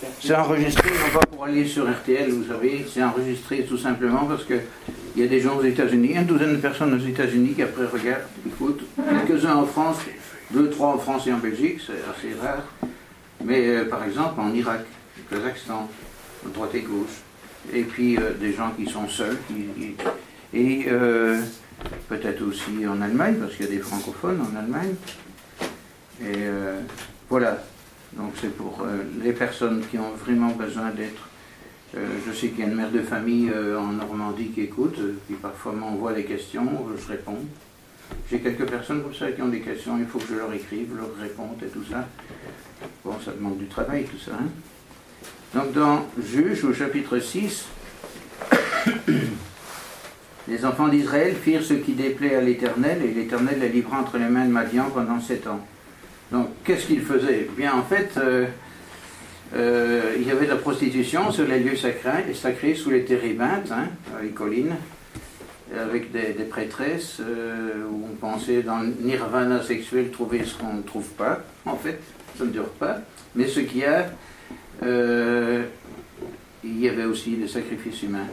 C'est enregistré, non pas pour aller sur RTL, vous savez, c'est enregistré tout simplement parce qu'il y a des gens aux États-Unis, une douzaine de personnes aux États-Unis qui après regardent, écoutent, quelques-uns en France, 2, 3 en France et en Belgique, c'est assez rare, mais par exemple en Irak, au Kazakhstan, à droite et gauche, et puis des gens qui sont seuls, et peut-être aussi en Allemagne, parce qu'il y a des francophones en Allemagne, et voilà. Donc c'est pour les personnes qui ont vraiment besoin d'être... je sais qu'il y a une mère de famille en Normandie qui écoute, qui parfois m'envoie des questions, je réponds. J'ai quelques personnes comme ça qui ont des questions, il faut que je leur écrive, leur réponde et tout ça. Bon, ça demande du travail tout ça. Hein. Donc dans Juges, au chapitre 6, les enfants d'Israël firent ce qui déplaît à l'Éternel, et l'Éternel les livra entre les mains de Madian pendant 7 ans. Donc, qu'est-ce qu'ils faisaient? Bien, en fait, il y avait de la prostitution sur les lieux sacrés sous les térébintes, hein, les collines, avec des prêtresses où on pensait dans le nirvana sexuel trouver ce qu'on ne trouve pas. En fait, ça ne dure pas. Mais ce qu'il y a, il y avait aussi des sacrifices humains.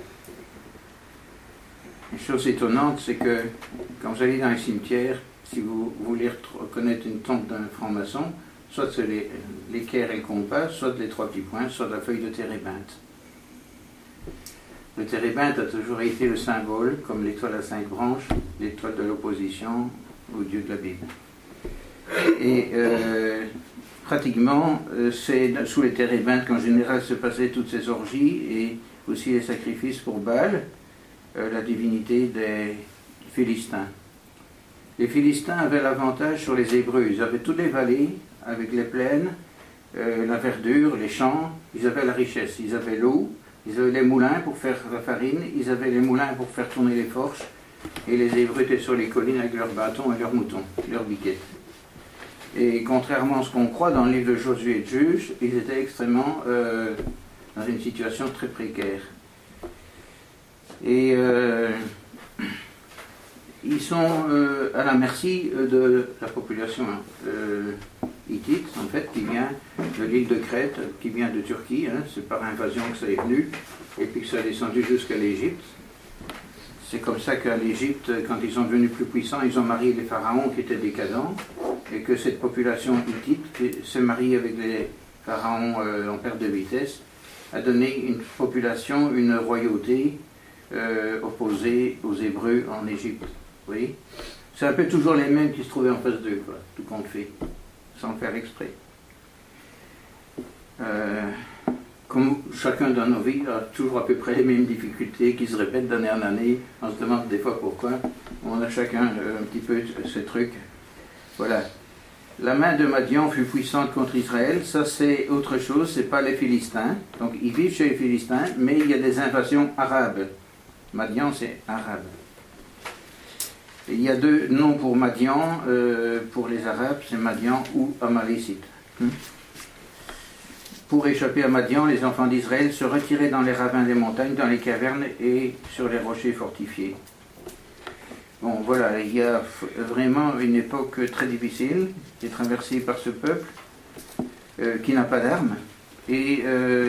Une chose étonnante, c'est que quand vous allez dans un cimetière, si vous voulez reconnaître une tombe d'un franc-maçon, soit c'est l'équerre et le compas, soit les 3 petits points, soit la feuille de térébinthe. Le térébinthe a toujours été le symbole, comme l'étoile à 5 branches, l'étoile de l'opposition au Dieu de la Bible. Et pratiquement, c'est sous les térébinthes qu'en général se passaient toutes ces orgies et aussi les sacrifices pour Baal, la divinité des Philistins. Les Philistins avaient l'avantage sur les Hébreux. Ils avaient toutes les vallées, avec les plaines, la verdure, les champs. Ils avaient la richesse. Ils avaient l'eau, ils avaient les moulins pour faire la farine, ils avaient les moulins pour faire tourner les fourches. Et les Hébreux étaient sur les collines avec leurs bâtons et leurs moutons, leurs biquettes. Et contrairement à ce qu'on croit dans le livre de Josué et de Juges, ils étaient extrêmement dans une situation très précaire. Et ils sont à la merci de la population hittite, en fait, qui vient de l'île de Crète, qui vient de Turquie. Hein, c'est par invasion que ça est venu, et puis que ça a descendu jusqu'à l'Égypte. C'est comme ça qu'à l'Égypte, quand ils sont devenus plus puissants, ils ont marié les pharaons qui étaient décadents, et que cette population hittite, qui s'est mariée avec les pharaons en perte de vitesse, a donné une population, une royauté opposée aux Hébreux en Égypte. Vous voyez, c'est un peu toujours les mêmes qui se trouvaient en face d'eux, quoi, tout compte fait, sans faire exprès. Comme chacun dans nos vies a toujours à peu près les mêmes difficultés qui se répètent d'année en année, on se demande des fois pourquoi. On a chacun un petit peu ces trucs. Voilà. La main de Madian fut puissante contre Israël, ça c'est autre chose, c'est pas les Philistins. Donc ils vivent chez les Philistins, mais il y a des invasions arabes. Madian c'est arabe. Il y a 2 noms pour Madian, pour les Arabes, c'est Madian ou Amalécite. Pour échapper à Madian, les enfants d'Israël se retiraient dans les ravins des montagnes, dans les cavernes et sur les rochers fortifiés. Bon, voilà, il y a vraiment une époque très difficile qui est traversée par ce peuple qui n'a pas d'armes. Et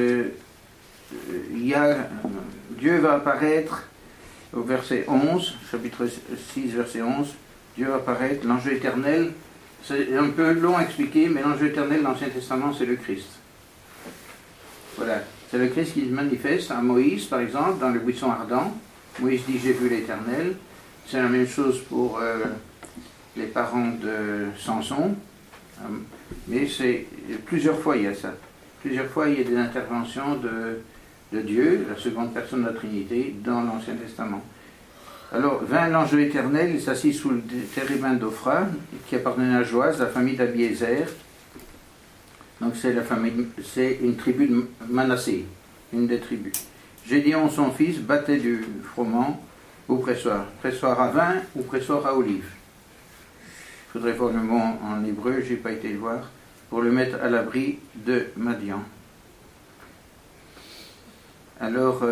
Dieu va apparaître au verset 11, chapitre 6, verset 11, Dieu va apparaître, l'ange éternel, c'est un peu long à expliquer, mais l'ange éternel de l'Ancien Testament, c'est le Christ. Voilà, c'est le Christ qui se manifeste à Moïse, par exemple, dans le buisson ardent. Moïse dit, j'ai vu l'Éternel. C'est la même chose pour les parents de Samson, mais c'est plusieurs fois il y a ça. Plusieurs fois il y a des interventions de Dieu, la seconde personne de la Trinité, dans l'Ancien Testament. Alors, vint l'ange éternel, il s'assit sous le térébinthe d'Ophra, qui appartenait à Joas, la famille d'Abiézer. Donc c'est une tribu de Manassé, une des tribus. Gédéon, son fils, battait du froment au pressoir. Pressoir à vin ou pressoir à olive. Il faudrait voir le mot en hébreu, je n'ai pas été le voir, pour le mettre à l'abri de Madian. Alors,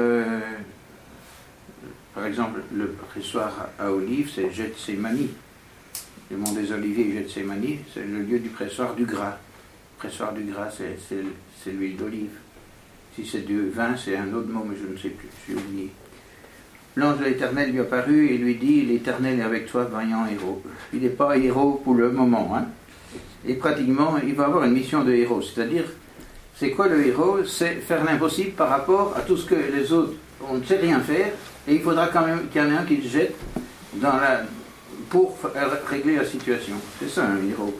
par exemple, le pressoir à olive, c'est Gethsémani. Le mont des Oliviers, Gethsémani, c'est le lieu du pressoir du gras. Le pressoir du gras, c'est l'huile d'olive. Si c'est du vin, c'est un autre mot, mais je ne sais plus, j'ai oublié. L'ange de l'Éternel lui apparut et lui dit, l'Éternel est avec toi, vaillant héros. Il n'est pas héros pour le moment, hein. Et pratiquement, il va avoir une mission de héros. C'est-à-dire, c'est quoi le héros? C'est faire l'impossible par rapport à tout ce que les autres, on ne sait rien faire, et il faudra quand même qu'il y en ait un qui se jette pour régler la situation. C'est ça, un héros.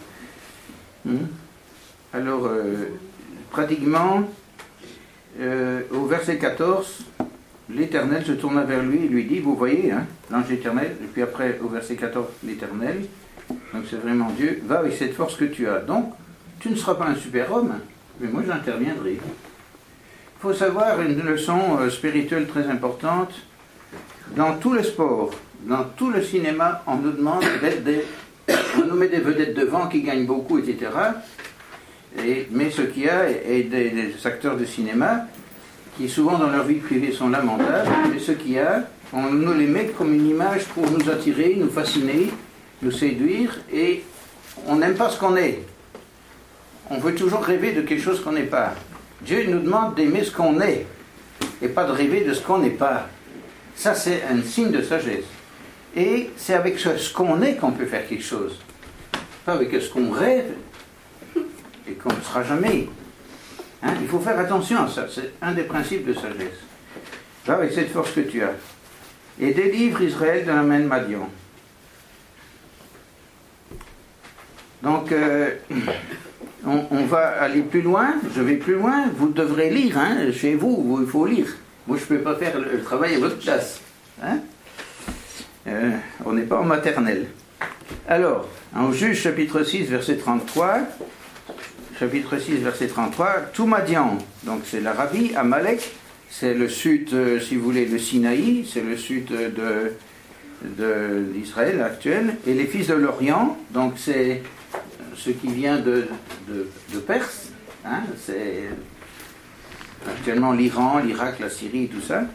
Alors, pratiquement, au verset 14, l'Éternel se tourna vers lui et lui dit, vous voyez, hein, l'ange éternel, et puis après, au verset 14, l'Éternel, donc c'est vraiment Dieu, va avec cette force que tu as. Donc, tu ne seras pas un super-homme, mais moi j'interviendrai. Il faut savoir une leçon spirituelle très importante. Dans tous les sports, dans tout le cinéma, on nous demande d'être on nous met des vedettes devant qui gagnent beaucoup, etc. Mais ce qu'il y a est des acteurs de cinéma qui souvent dans leur vie privée sont lamentables, mais ce qu'il y a, on nous les met comme une image pour nous attirer, nous fasciner, nous séduire, et on n'aime pas ce qu'on est. On veut toujours rêver de quelque chose qu'on n'est pas. Dieu nous demande d'aimer ce qu'on est, et pas de rêver de ce qu'on n'est pas. Ça, c'est un signe de sagesse. Et c'est avec ce qu'on est qu'on peut faire quelque chose. Pas avec ce qu'on rêve, et qu'on ne sera jamais. Hein? Il faut faire attention à ça, c'est un des principes de sagesse. Va avec cette force que tu as. Et délivre Israël de la main de Madian. Donc, on va aller plus loin, je vais plus loin, vous devrez lire, hein, chez vous, il faut lire. Moi, je ne peux pas faire le travail à votre place. Hein? On n'est pas en maternelle. Alors, en Juge chapitre 6, verset 33, chapitre 6, verset 33, tout Madian, donc c'est l'Arabie, Amalek, c'est le sud, si vous voulez, le Sinaï, c'est le sud d'Israël actuel, et les fils de l'Orient, donc c'est ce qui vient de Perse, hein, c'est actuellement l'Iran, l'Irak, la Syrie, tout ça,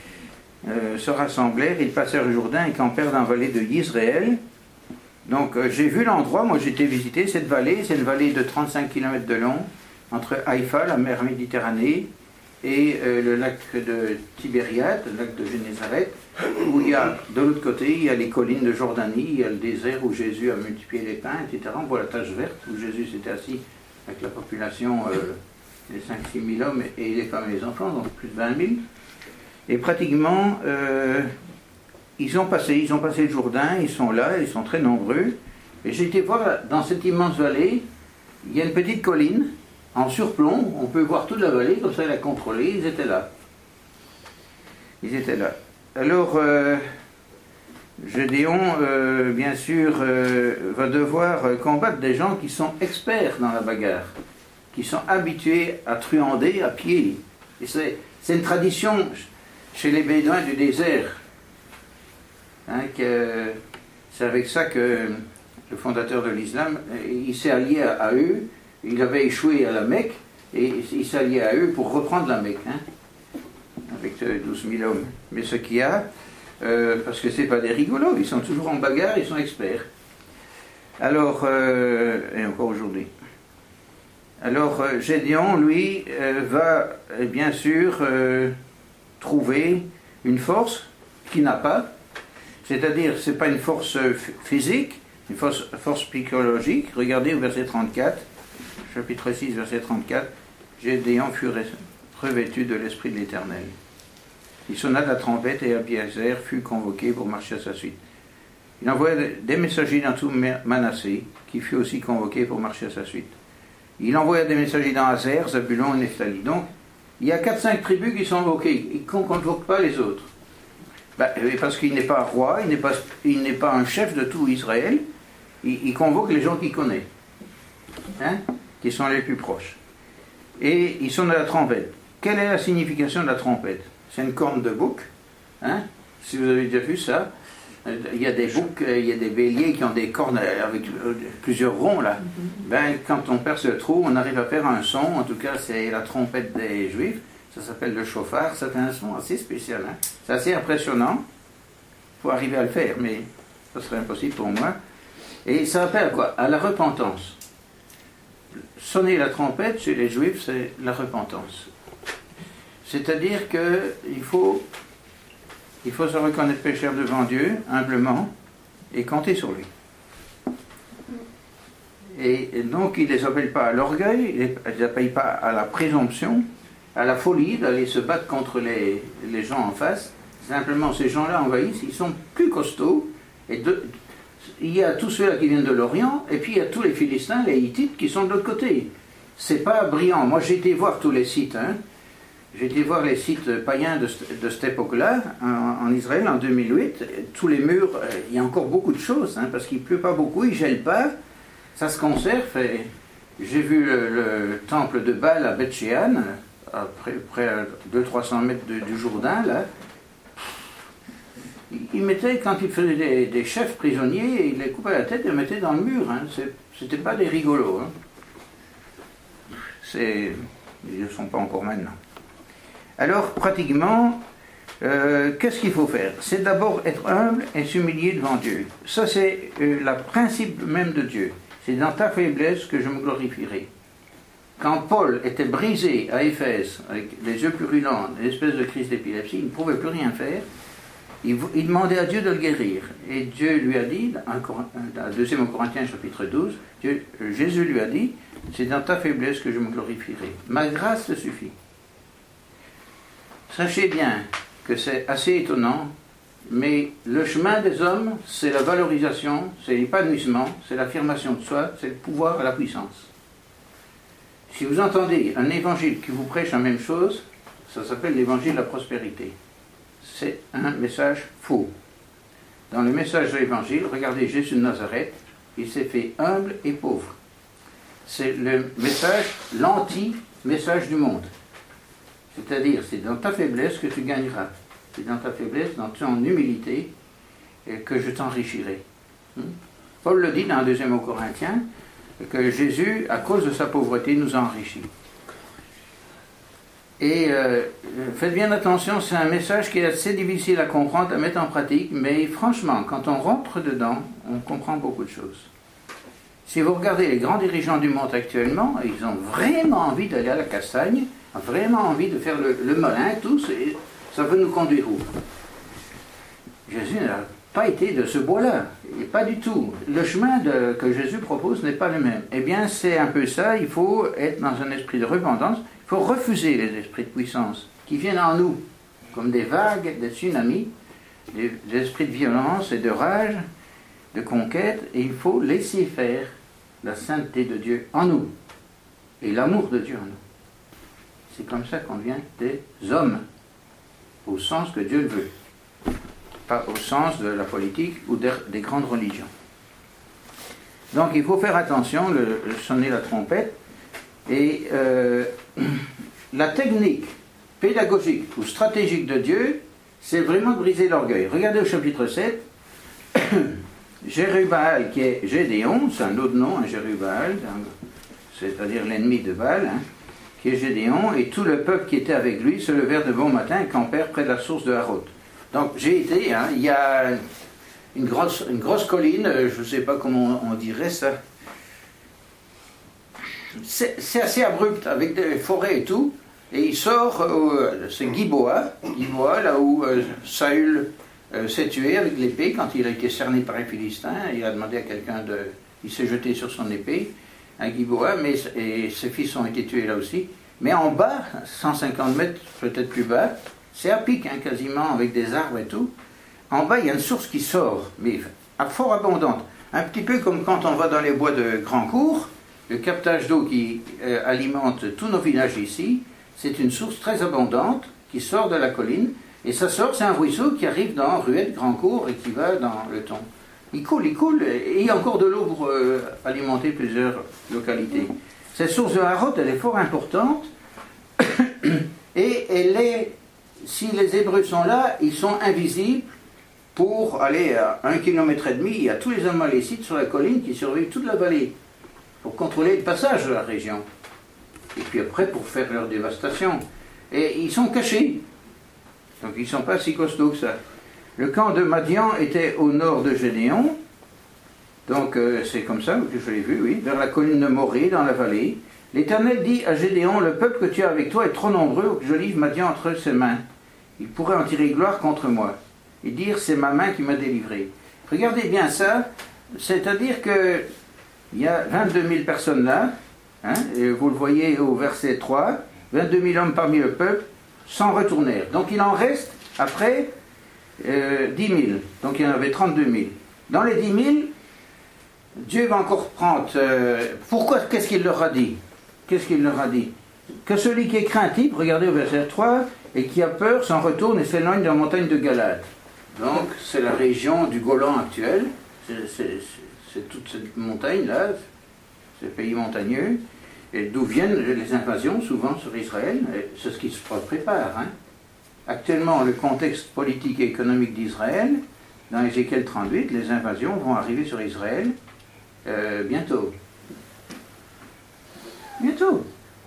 se rassemblèrent, ils passèrent le Jourdain et campèrent dans la vallée de Yisraël. Donc j'ai vu l'endroit, moi j'étais visiter cette vallée, c'est une vallée de 35 km de long, entre Haïfa, la mer Méditerranée, et le lac de Tibériade, le lac de Génézareth, où il y a, de l'autre côté, il y a les collines de Jordanie, il y a le désert où Jésus a multiplié les pains, etc. On voit la tache verte où Jésus s'était assis avec la population, les 5-6 000 hommes et les femmes et les enfants, donc plus de 20 000. Et pratiquement, ils ont passé le Jourdain, ils sont là, ils sont très nombreux. Et j'ai été voir, dans cette immense vallée, il y a une petite colline, en surplomb, on peut voir toute la vallée, comme ça il a contrôlé, ils étaient là. Ils étaient là. Alors, Gédéon, bien sûr, va devoir combattre des gens qui sont experts dans la bagarre, qui sont habitués à truander à pied. Et c'est une tradition chez les Bédouins du désert. Hein, c'est avec ça que le fondateur de l'islam, il s'est allié à eux. Il avait échoué à la Mecque et il s'est allié à eux pour reprendre la Mecque, hein, avec 12 000 hommes. Mais ce qu'il y a, parce que c'est pas des rigolos, ils sont toujours en bagarre, ils sont experts. Alors, et encore aujourd'hui. Alors, Gédéon, lui, va bien sûr trouver une force qu'il n'a pas, c'est-à-dire, c'est pas une force physique, une force psychologique. Regardez au verset 34. Chapitre 6, verset 34, Gédéon fut revêtu de l'Esprit de l'Éternel. Il sonna de la trompette et Abiézer fut convoqué pour marcher à sa suite. Il envoya des messagers dans tout Manassé, qui fut aussi convoqué pour marcher à sa suite. Il envoya des messagers dans Azer, Zabulon et Nephtali. Donc, il y a 4-5 tribus qui sont convoquées. Il ne convoque pas les autres. Parce qu'il n'est pas roi, il n'est pas un chef de tout Israël. Il convoque les gens qu'il connaît. Hein? Qui sont les plus proches. Et ils sont de la trompette. Quelle est la signification de la trompette? C'est une corne de bouc. Hein? Si vous avez déjà vu ça, il y a des boucs, il y a des béliers qui ont des cornes avec plusieurs ronds là. Quand on perce le trou, on arrive à faire un son. En tout cas, c'est la trompette des Juifs. Ça s'appelle le chauffard. Ça fait un son assez spécial. Hein? C'est assez impressionnant. Il faut arriver à le faire, mais ça serait impossible pour moi. Et ça appelle à quoi? À la repentance. Sonner la trompette chez les Juifs, c'est la repentance. C'est-à-dire qu'il faut se reconnaître pécheur devant Dieu, humblement, et compter sur lui. Et donc, il ne les appelle pas à l'orgueil, il ne les appelle pas à la présomption, à la folie d'aller se battre contre les gens en face. Simplement, ces gens-là envahissent, ils sont plus costauds. Il y a tous ceux-là qui viennent de l'Orient, et puis il y a tous les Philistins, les Hittites, qui sont de l'autre côté. C'est pas brillant. Moi, j'ai été voir tous les sites. J'ai été voir les sites païens de cette époque-là, en Israël, en 2008. Tous les murs, il y a encore beaucoup de choses, parce qu'il ne pleut pas beaucoup, il ne gèle pas. Ça se conserve. Et j'ai vu le temple de Baal à Beth-Shean, près à 200-300 mètres du Jourdain, là. Ils mettaient, quand ils faisaient des chefs prisonniers, ils les coupaient la tête et les mettaient dans le mur. C'était pas des rigolos. Ils ne sont pas encore maintenant. Alors, pratiquement, qu'est-ce qu'il faut faire? C'est d'abord être humble et s'humilier devant Dieu. Ça, c'est le principe même de Dieu. C'est dans ta faiblesse que je me glorifierai. Quand Paul était brisé à Éphèse, avec les yeux purulents, l'espèce de crise d'épilepsie, il ne pouvait plus rien faire. Il demandait à Dieu de le guérir. Et Dieu lui a dit, dans 2 Corinthiens chapitre 12, Jésus lui a dit, c'est dans ta faiblesse que je me glorifierai. Ma grâce te suffit. Sachez bien que c'est assez étonnant, mais le chemin des hommes, c'est la valorisation, c'est l'épanouissement, c'est l'affirmation de soi, c'est le pouvoir et la puissance. Si vous entendez un évangile qui vous prêche la même chose, ça s'appelle l'évangile de la prospérité. C'est un message faux. Dans le message de l'évangile, regardez Jésus de Nazareth, il s'est fait humble et pauvre. C'est le message, l'anti-message du monde. C'est-à-dire, c'est dans ta faiblesse que tu gagneras. C'est dans ta faiblesse, dans ton humilité, que je t'enrichirai. Paul le dit dans 2 Corinthiens, que Jésus, à cause de sa pauvreté, nous a enrichis. Et faites bien attention, c'est un message qui est assez difficile à comprendre, à mettre en pratique, mais franchement, quand on rentre dedans, on comprend beaucoup de choses. Si vous regardez les grands dirigeants du monde actuellement, ils ont vraiment envie d'aller à la castagne, ont vraiment envie de faire le malin, tous, et ça veut nous conduire où? Jésus n'a pas été de ce bois-là, et pas du tout. Le chemin que Jésus propose n'est pas le même. Eh bien, c'est un peu ça, il faut être dans un esprit de repentance. Il faut refuser les esprits de puissance qui viennent en nous, comme des vagues, des tsunamis, des esprits de violence et de rage, de conquête, et il faut laisser faire la sainteté de Dieu en nous, et l'amour de Dieu en nous. C'est comme ça qu'on devient des hommes, au sens que Dieu le veut, pas au sens de la politique ou des grandes religions. Donc il faut faire attention, sonner la trompette, et la technique pédagogique ou stratégique de Dieu, c'est vraiment de briser l'orgueil. Regardez au chapitre 7, Jérubbaal, qui est Gédéon, c'est un autre nom, Jérubbaal, c'est-à-dire l'ennemi de Baal, qui est Gédéon, et tout le peuple qui était avec lui se levèrent de bon matin et campèrent près de la source de Harod. Donc j'ai été, il y a une grosse colline, je ne sais pas comment on dirait ça. C'est assez abrupt, avec des forêts et tout, et il sort, c'est Giboa, là où Saül s'est tué avec l'épée quand il a été cerné par les Philistins. Il a demandé à quelqu'un il s'est jeté sur son épée, à Giboa, et ses fils ont été tués là aussi. Mais en bas, 150 mètres, peut-être plus bas, c'est à pic, quasiment, avec des arbres et tout. En bas, il y a une source qui sort, mais fort abondante. Un petit peu comme quand on va dans les bois de Grandcourt, le captage d'eau qui alimente tous nos villages ici, c'est une source très abondante qui sort de la colline, et ça sort, c'est un ruisseau qui arrive dans Ruette, Grandcourt, et qui va dans le Thon. Il coule, et il y a encore de l'eau pour alimenter plusieurs localités. Cette source de Harod, elle est fort importante, et si les Hébreux sont là, ils sont invisibles. Pour aller à 1,5 km, il y a tous les Amalécites sur la colline qui surveillent toute la vallée, pour contrôler le passage de la région. Et puis après, pour faire leur dévastation. Et ils sont cachés. Donc ils ne sont pas si costauds que ça. Le camp de Madian était au nord de Gédéon. Donc c'est comme ça que je l'ai vu, oui, vers la colline de Morée, dans la vallée. L'Éternel dit à Gédéon, le peuple que tu as avec toi est trop nombreux pour que je livre Madian entre ses mains. Il pourrait en tirer gloire contre moi et dire, c'est ma main qui m'a délivré. Regardez bien ça, c'est-à-dire que il y a 22 000 personnes là, hein, et vous le voyez au verset 3, 22 000 hommes parmi le peuple s'en retournèrent. Donc il en reste après 10 000, donc il y en avait 32 000. Dans les 10 000, Dieu va encore prendre... pourquoi? Qu'est-ce qu'il leur a dit? Qu'est-ce qu'il leur a dit? Que celui qui est craintif, regardez au verset 3, et qui a peur s'en retourne et s'éloigne de la montagne de Galade. Donc c'est la région du Golan actuel, c'est toute cette montagne-là, ces pays montagneux, et d'où viennent les invasions souvent sur Israël, c'est ce qui se prépare. Hein. Actuellement, le contexte politique et économique d'Israël, dans Ézéchiel 38, les invasions vont arriver sur Israël bientôt. Bientôt.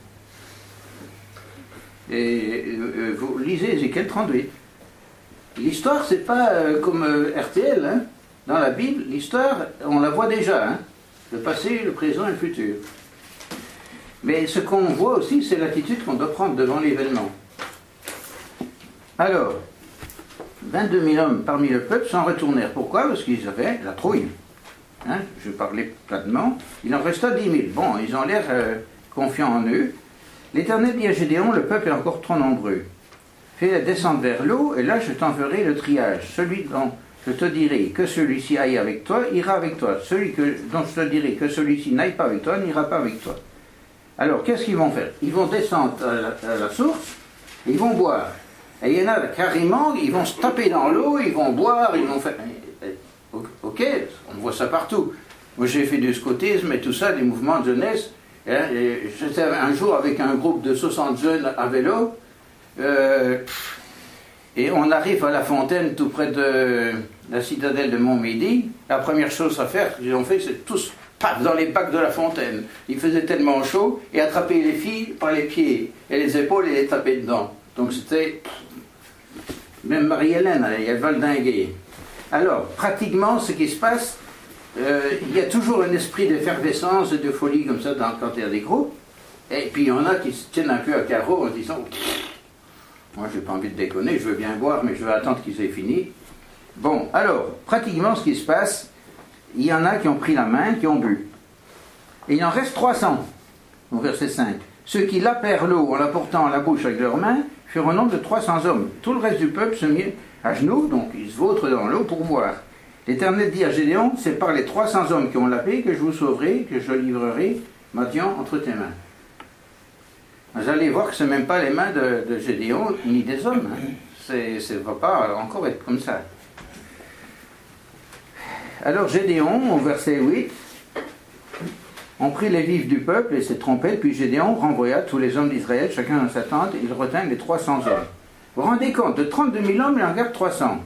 Et vous lisez Ézéchiel 38. L'histoire, c'est pas comme RTL, hein. Dans la Bible, l'histoire, on la voit déjà, hein. Le passé, le présent et le futur. Mais ce qu'on voit aussi, c'est l'attitude qu'on doit prendre devant l'événement. Alors, 22 000 hommes parmi le peuple s'en retournèrent. Pourquoi? Parce qu'ils avaient la trouille. Hein, je parlais platement. Il en resta 10 000. Bon, ils ont l'air confiants en eux. L'Éternel dit à Gédéon, le peuple est encore trop nombreux. Fais-les descendre vers l'eau, et là je t'enverrai le triage. Celui dont je te dirai que celui-ci aille avec toi, ira avec toi. Celui dont je te dirai que celui-ci n'aille pas avec toi, n'ira pas avec toi. Alors, qu'est-ce qu'ils vont faire? Ils vont descendre à la source, et ils vont boire. Et il y en a carrément, ils vont se taper dans l'eau, ils vont boire, ils vont faire... Ok, on voit ça partout. Moi j'ai fait du scoutisme et tout ça, des mouvements de jeunesse. Hein, j'étais un jour avec un groupe de 60 jeunes à vélo, et on arrive à la fontaine tout près de la citadelle de Montmédy. La première chose à faire qu'ils ont fait, c'est tous paf, dans les bacs de la fontaine. Il faisait tellement chaud, et attraper les filles par les pieds et les épaules et les taper dedans. Donc c'était... Même Marie-Hélène, elle va le dinguer. Alors, pratiquement, ce qui se passe, il y a toujours un esprit d'effervescence et de folie comme ça quand il y a des groupes. Et puis il y en a qui se tiennent un peu à carreau en disant « Moi, j'ai pas envie de déconner, je veux bien boire, mais je veux attendre qu'ils aient fini. » Bon, alors, pratiquement, ce qui se passe, il y en a qui ont pris la main, qui ont bu. Et il en reste 300, au verset 5. Ceux qui lapèrent l'eau en la portant à la bouche avec leurs mains furent au nombre de 300 hommes. Tout le reste du peuple se mit à genoux, donc ils se vautrent dans l'eau pour boire. L'Éternel dit à Gédéon, c'est par les 300 hommes qui ont lapé que je vous sauverai, que je livrerai Madian entre tes mains. Vous allez voir que ce n'est même pas les mains de Gédéon ni des hommes. Hein. Ça ne va pas encore être comme ça. Alors Gédéon, au verset 8, on prit les vifs du peuple et ses trompettes, puis Gédéon renvoya tous les hommes d'Israël, chacun dans sa tente, et il retint les 300 hommes. Vous vous rendez compte, de 32 000 hommes, il en garde 300.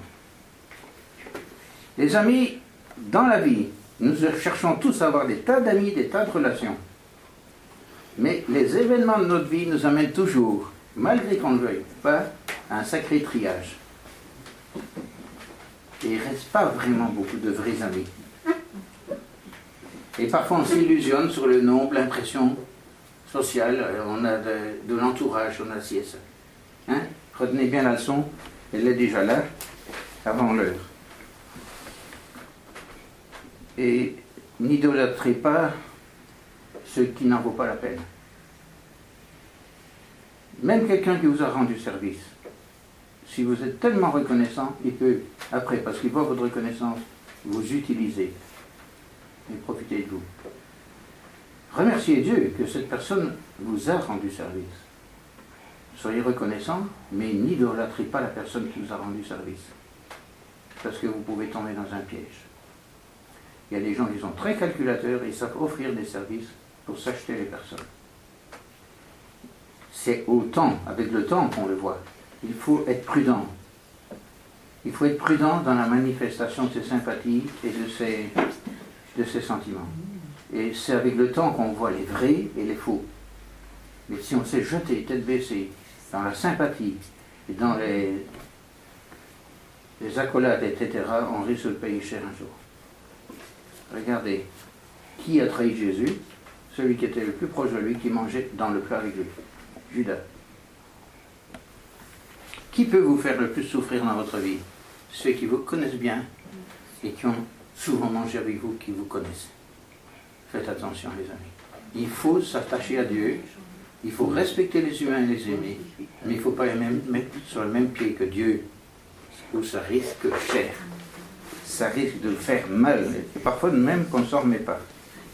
Les amis, dans la vie, nous cherchons tous à avoir des tas d'amis, des tas de relations. Mais les événements de notre vie nous amènent toujours, malgré qu'on ne le veuille pas, à un sacré triage. Et il ne reste pas vraiment beaucoup de vrais amis. Et parfois on s'illusionne sur le nombre, l'impression sociale, on a de l'entourage, on a ci et ça. Hein? Retenez bien la leçon, elle est déjà là, avant l'heure. Et n'idolâtrez pas ce qui n'en vaut pas la peine. Même quelqu'un qui vous a rendu service, si vous êtes tellement reconnaissant, il peut, après, parce qu'il voit votre reconnaissance, vous utiliser et profiter de vous. Remerciez Dieu que cette personne vous a rendu service. Soyez reconnaissant, mais n'idolâtrez pas la personne qui vous a rendu service. Parce que vous pouvez tomber dans un piège. Il y a des gens qui sont très calculateurs et ils savent offrir des services pour s'acheter les personnes. C'est au temps, avec le temps qu'on le voit. Il faut être prudent. Il faut être prudent dans la manifestation de ses sympathies et de ses sentiments. Et c'est avec le temps qu'on voit les vrais et les faux. Mais si on s'est jeté tête baissée dans la sympathie et dans les accolades, etc., on risque de payer cher un jour. Regardez, qui a trahi Jésus? celui qui était le plus proche de lui, qui mangeait dans le plat avec lui. Judas. Qui peut vous faire le plus souffrir dans votre vie? Ceux qui vous connaissent bien et qui ont souvent mangé avec vous, qui vous connaissent. Faites attention, les amis. Il faut s'attacher à Dieu, il faut respecter les humains et les aimer, mais il ne faut pas les mettre sur le même pied que Dieu, où ça risque cher. Ça risque de faire mal, et parfois même qu'on ne s'en remet pas.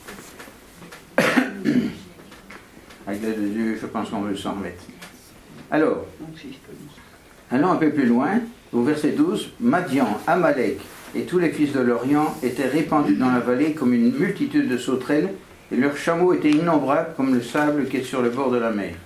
Avec l'aide de Dieu, je pense qu'on veut s'en remettre. Alors, allons un peu plus loin, au verset 12, Madian, Amalek et tous les fils de l'Orient étaient répandus dans la vallée comme une multitude de sauterelles, et leurs chameaux étaient innombrables comme le sable qui est sur le bord de la mer.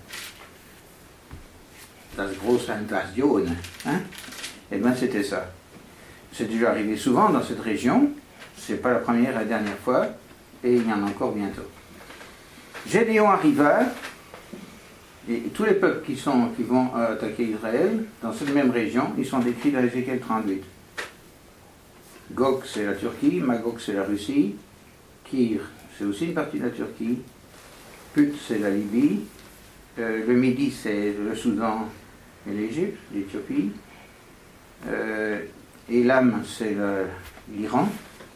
Das große Invasion, hein? Eh bien, c'était ça. C'est déjà arrivé souvent dans cette région, c'est pas la première et la dernière fois, et il y en a encore bientôt. Gédéon arriva, et tous les peuples qui vont attaquer Israël, dans cette même région, ils sont décrits dans Ézéchiel 38. Gog, c'est la Turquie, Magog, c'est la Russie, Kir, c'est aussi une partie de la Turquie, Put, c'est la Libye, le Midi, c'est le Soudan et l'Égypte, l'Éthiopie, Elam, c'est l'Iran,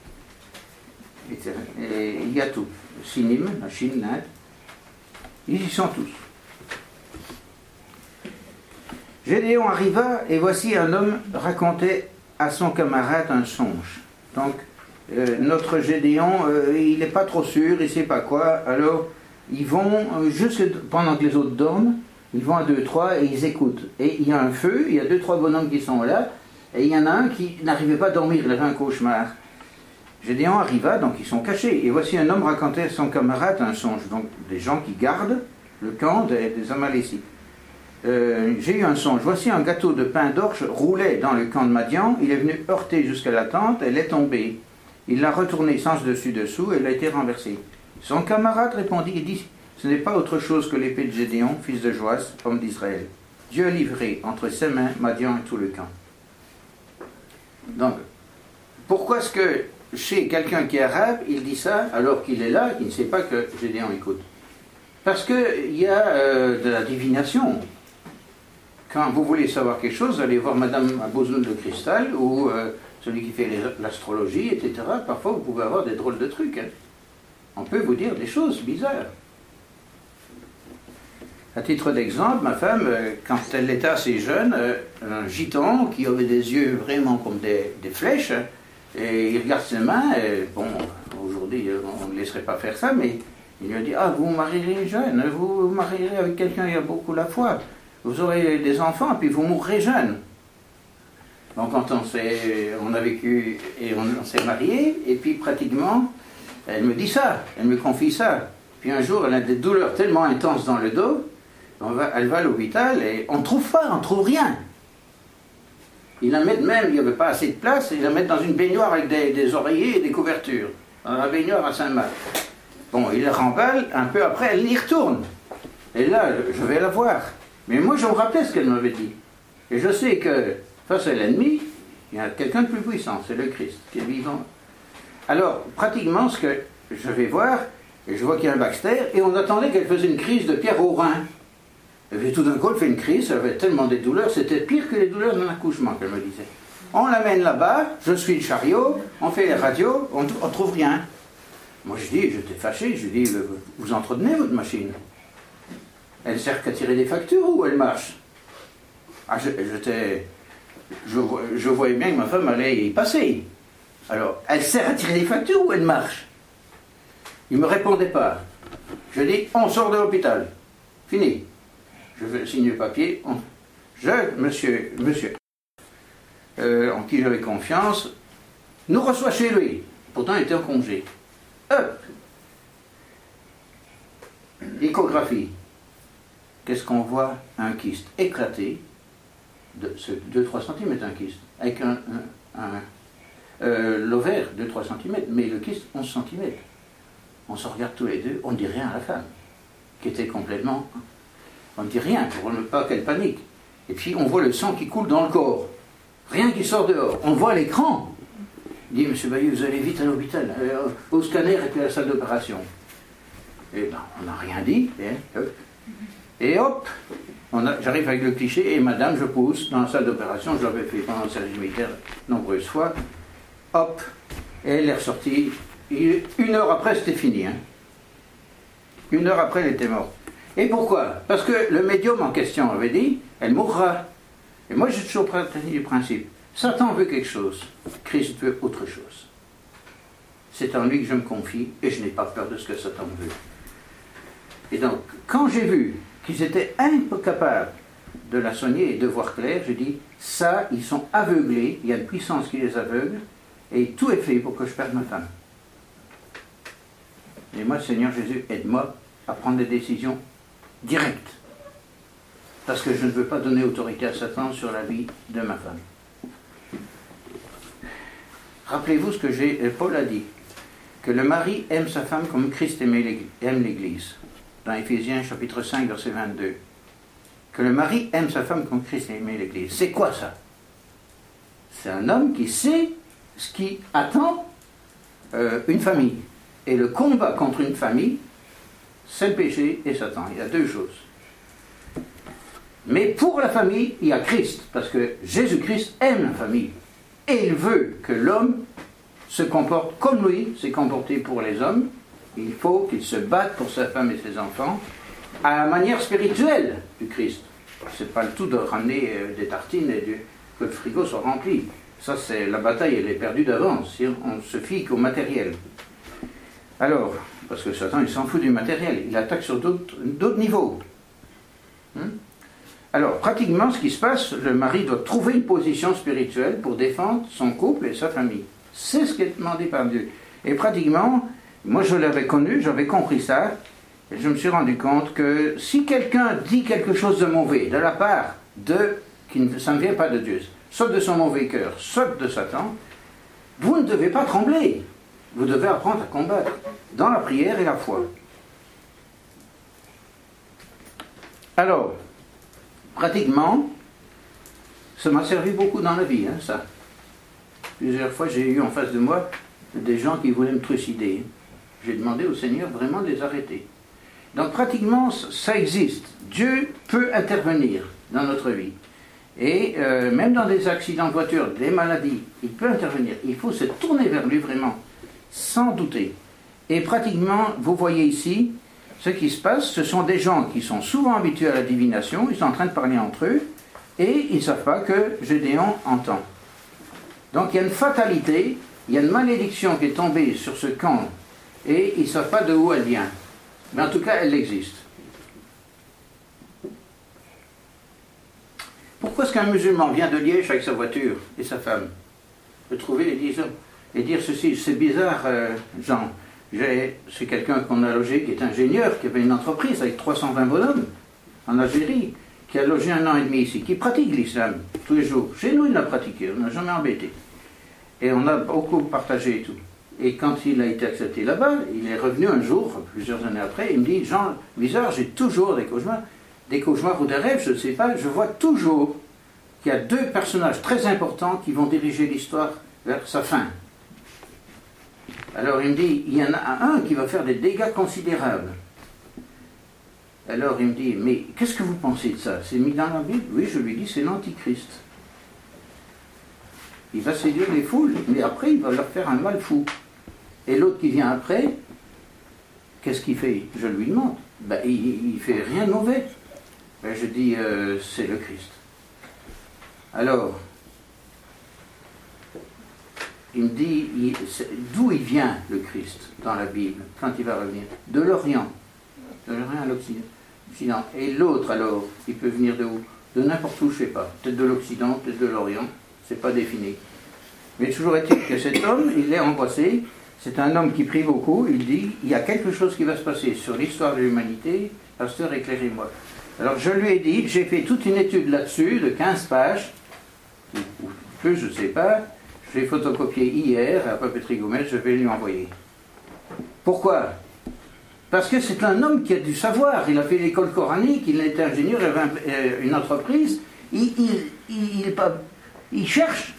et il y a tout. Sinim, la Chine, l'Inde, ils y sont tous. Gédéon arriva, et voici un homme racontait à son camarade un songe. Donc, notre Gédéon, il n'est pas trop sûr, il ne sait pas quoi, alors ils vont, juste pendant que les autres dorment, ils vont à 2-3 et ils écoutent. Et il y a un feu, il y a 2-3 bonhommes qui sont là, et il y en a un qui n'arrivait pas à dormir, il avait un cauchemar. Gédéon arriva, donc ils sont cachés, et voici un homme racontait à son camarade un songe, donc des gens qui gardent le camp des Amalécites. J'ai eu un songe, voici un gâteau de pain d'orge roulait dans le camp de Madian, il est venu heurter jusqu'à la tente, elle est tombée. Il l'a retournée sens dessus-dessous, elle a été renversée. Son camarade répondit et dit, ce n'est pas autre chose que l'épée de Gédéon, fils de Joas, homme d'Israël. Dieu a livré entre ses mains Madian et tout le camp. Donc, pourquoi est-ce que chez quelqu'un qui est arabe, il dit ça alors qu'il est là, il ne sait pas que Gédéon écoute? Parce qu'il y a de la divination. Quand vous voulez savoir quelque chose, allez voir Madame Bozoun de Cristal ou celui qui fait l'astrologie, etc. Parfois, vous pouvez avoir des drôles de trucs. Hein. On peut vous dire des choses bizarres. À titre d'exemple, ma femme, quand elle était assez jeune, un gitan qui avait des yeux vraiment comme des flèches, et il regarde ses mains, et bon, aujourd'hui, on ne laisserait pas faire ça, mais il lui a dit, ah, vous vous marierez jeune, vous vous marierez avec quelqu'un qui a beaucoup la foi, vous aurez des enfants, puis vous mourrez jeune. Donc quand on a vécu et on s'est marié, et puis pratiquement, elle me dit ça, elle me confie ça. Puis un jour, elle a des douleurs tellement intenses dans le dos, elle va à l'hôpital et on ne trouve pas, on ne trouve rien. Ils la mettent même, il n'y avait pas assez de place, ils la mettent dans une baignoire avec des oreillers et des couvertures. Dans la baignoire à Saint-Marc. Bon, il la remballe, un peu après, elle y retourne. Et là, je vais la voir. Mais moi, je me rappelais ce qu'elle m'avait dit. Et je sais que, face à l'ennemi, il y a quelqu'un de plus puissant, c'est le Christ, qui est vivant. Alors, pratiquement, ce que je vais voir, et je vois qu'il y a un Baxter, et on attendait qu'elle faisait une crise de pierre au rein. Et puis tout d'un coup, elle fait une crise, elle avait tellement des douleurs, c'était pire que les douleurs d'un accouchement, qu'elle me disait. On l'amène là-bas, je suis le chariot, on fait les radios, on ne trouve rien. Moi je dis, j'étais fâché, je dis, vous entretenez votre machine? Elle sert qu'à tirer des factures ou elle marche? Ah, je voyais bien que ma femme allait y passer. Alors, elle sert à tirer des factures ou elle marche? Il ne me répondait pas. Je dis, on sort de l'hôpital. Fini. Je vais signer le papier. Monsieur, en qui j'avais confiance, nous reçoit chez lui. Pourtant, il était en congé. Hop! Échographie. Qu'est-ce qu'on voit? Un kyste éclaté, de 2-3 cm, un kyste, avec l'ovaire, 2-3 cm, mais le kyste, 11 cm. On se regarde tous les deux, on ne dit rien à la femme, qui était complètement... On ne dit rien, pour ne pas qu'elle panique. Et puis on voit le sang qui coule dans le corps. Rien qui sort dehors. On voit l'écran. Il dit, monsieur Bayou, vous allez vite à l'hôpital, au scanner et puis à la salle d'opération. Et ben, on n'a rien dit. Et hop, j'arrive avec le cliché, et madame, je pousse dans la salle d'opération, je l'avais fait pendant le service militaire nombreuses fois. Hop, et elle est ressortie. Et 1 heure après, c'était fini. 1 heure après, elle était morte. Et pourquoi? Parce que le médium en question avait dit, elle mourra. Et moi, j'ai toujours parti du principe, Satan veut quelque chose, Christ veut autre chose. C'est en lui que je me confie, et je n'ai pas peur de ce que Satan veut. Et donc, quand j'ai vu qu'ils étaient incapables de la soigner et de voir clair, j'ai dit, ça, ils sont aveuglés, il y a une puissance qui les aveugle, et tout est fait pour que je perde ma femme. Et moi, Seigneur Jésus, aide-moi à prendre des décisions directes. Parce que je ne veux pas donner autorité à Satan sur la vie de ma femme. Rappelez-vous ce que Paul a dit, que le mari aime sa femme comme Christ aime l'Église, dans Éphésiens chapitre 5, verset 22. Que le mari aime sa femme comme Christ aime l'Église. C'est quoi ça? C'est un homme qui sait ce qui attend une famille. Et le combat contre une famille, c'est le péché et Satan. Il y a deux choses. Mais pour la famille, il y a Christ, parce que Jésus-Christ aime la famille. Et il veut que l'homme se comporte comme lui s'est comporté pour les hommes. Il faut qu'il se batte pour sa femme et ses enfants à la manière spirituelle du Christ. C'est pas le tout de ramener des tartines et que le frigo soit rempli. Ça, c'est la bataille, elle est perdue d'avance. Si on se fie qu'au matériel. Alors, parce que Satan, il s'en fout du matériel. Il attaque sur d'autres niveaux. Alors, pratiquement, ce qui se passe, le mari doit trouver une position spirituelle pour défendre son couple et sa famille. C'est ce qui est demandé par Dieu. Et pratiquement, moi je l'avais connu, j'avais compris ça, et je me suis rendu compte que si quelqu'un dit quelque chose de mauvais, de la part ça ne vient pas de Dieu, soit de son mauvais cœur, soit de Satan, vous ne devez pas trembler. Vous devez apprendre à combattre dans la prière et la foi. Alors, pratiquement, ça m'a servi beaucoup dans la vie, ça. Plusieurs fois, j'ai eu en face de moi des gens qui voulaient me trucider. J'ai demandé au Seigneur vraiment de les arrêter. Donc, pratiquement, ça existe. Dieu peut intervenir dans notre vie. Et même dans des accidents de voiture, des maladies, il peut intervenir. Il faut se tourner vers lui vraiment, sans douter. Et pratiquement, vous voyez ici, ce qui se passe, ce sont des gens qui sont souvent habitués à la divination, ils sont en train de parler entre eux, et ils ne savent pas que Gédéon entend. Donc il y a une fatalité, il y a une malédiction qui est tombée sur ce camp, et ils ne savent pas de où elle vient. Mais en tout cas, elle existe. Pourquoi est-ce qu'un musulman vient de Liège avec sa voiture et sa femme peut trouver et dire ceci, c'est bizarre, Jean. C'est quelqu'un qu'on a logé, qui est ingénieur, qui avait une entreprise avec 320 bonhommes en Algérie, qui a logé 1 an et demi ici, qui pratique l'islam tous les jours. Chez nous, il l'a pratiqué, on n'a jamais embêté. Et on a beaucoup partagé et tout. Et quand il a été accepté là-bas, il est revenu un jour, plusieurs années après, il me dit, Jean Vizard, j'ai toujours des cauchemars ou des rêves, je ne sais pas, je vois toujours qu'il y a 2 personnages très importants qui vont diriger l'histoire vers sa fin. Alors il me dit, il y en a un qui va faire des dégâts considérables. Alors il me dit, mais qu'est-ce que vous pensez de ça? C'est mis dans la Bible? Oui, je lui dis, c'est l'Antichrist. Il va séduire les foules, mais après il va leur faire un mal fou. Et l'autre qui vient après, qu'est-ce qu'il fait? Je lui demande. Ben, il ne fait rien de mauvais. Ben, je dis, c'est le Christ. Alors, il me dit, d'où il vient le Christ dans la Bible, quand il va revenir? De l'Orient. De l'Orient à l'Occident. Et l'autre alors, il peut venir de où? De n'importe où, je ne sais pas. Peut-être de l'Occident, peut-être de l'Orient. C'est pas défini. Mais toujours est-il que cet homme, il est angoissé. C'est un homme qui prie beaucoup. Il dit, il y a quelque chose qui va se passer sur l'histoire de l'humanité. Pasteur, éclairez-moi. Alors je lui ai dit, j'ai fait toute une étude là-dessus, de 15 pages, ou peu, je ne sais pas. Je l'ai photocopié hier à Papeterie Gomez, je vais lui envoyer. Pourquoi? Parce que c'est un homme qui a du savoir. Il a fait l'école coranique, il était ingénieur, il avait une entreprise. Il cherche.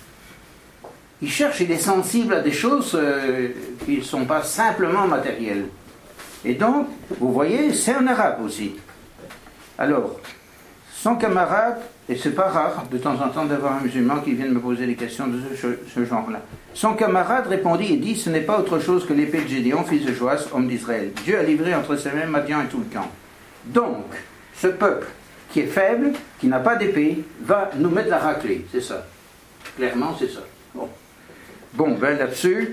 Il cherche, il est sensible à des choses qui ne sont pas simplement matérielles. Et donc, vous voyez, c'est un arabe aussi. Alors, son camarade, et c'est pas rare de temps en temps d'avoir un musulman qui vient me poser des questions de ce genre-là. Son camarade répondit et dit, ce n'est pas autre chose que l'épée de Gédéon, fils de Joas, homme d'Israël. Dieu a livré entre ses mains Madian et tout le camp. Donc, ce peuple qui est faible, qui n'a pas d'épée, va nous mettre la raclée, c'est ça. Clairement, c'est ça. Bon, ben là-dessus,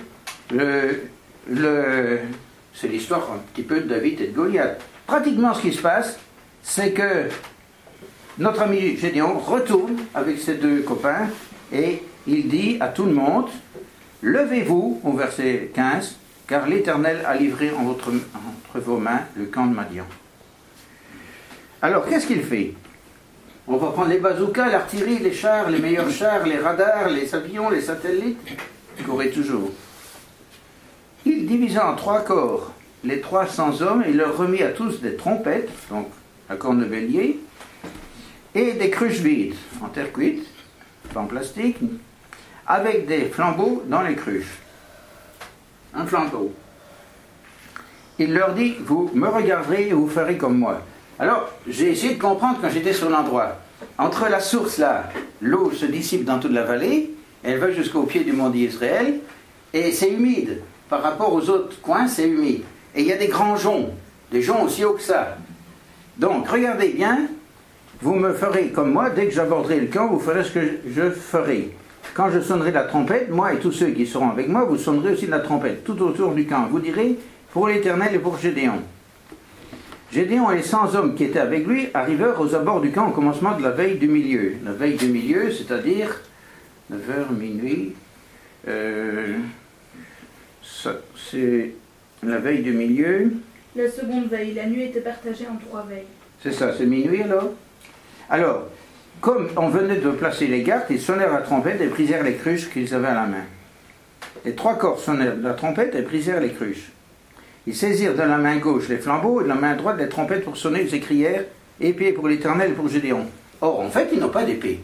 c'est l'histoire un petit peu de David et de Goliath. Pratiquement, ce qui se passe, c'est que notre ami Gédéon retourne avec ses deux copains et il dit à tout le monde, levez-vous, au verset 15, car l'Éternel a livré entre vos mains le camp de Madian. Alors, qu'est-ce qu'il fait? On va prendre les bazookas, l'artillerie, les chars, les meilleurs chars, les radars, les avions, les satellites. Il courait toujours. Il divisa en 3 corps les 300 hommes et leur remit à tous des trompettes, donc à corne de bélier, et des cruches vides, en terre cuite, en plastique, avec des flambeaux dans les cruches. Un flambeau. Il leur dit, vous me regarderez et vous ferez comme moi. Alors, j'ai essayé de comprendre quand j'étais sur l'endroit. Entre la source là, l'eau se dissipe dans toute la vallée, elle va jusqu'au pied du mont d'Israël, et c'est humide. Par rapport aux autres coins, c'est humide. Et il y a des grands joncs, des joncs aussi hauts que ça. Donc, regardez bien, vous me ferez comme moi, dès que j'aborderai le camp, vous ferez ce que je ferai. Quand je sonnerai la trompette, moi et tous ceux qui seront avec moi, vous sonnerez aussi de la trompette, tout autour du camp. Vous direz, pour l'Éternel et pour Gédéon. Gédéon et les 100 hommes qui étaient avec lui arrivèrent aux abords du camp au commencement de la veille du milieu. La veille du milieu, c'est-à-dire 9h, minuit, c'est la veille du milieu. La seconde veille, la nuit était partagée en 3 veilles. C'est ça, c'est minuit alors? Alors, comme on venait de placer les gardes, ils sonnèrent la trompette et brisèrent les cruches qu'ils avaient à la main. Les 3 corps sonnèrent la trompette et brisèrent les cruches. Ils saisirent de la main gauche les flambeaux et de la main droite les trompettes pour sonner, ils s'écrièrent « Épée pour l'Éternel et pour Gédéon ». Or, en fait, ils n'ont pas d'épée.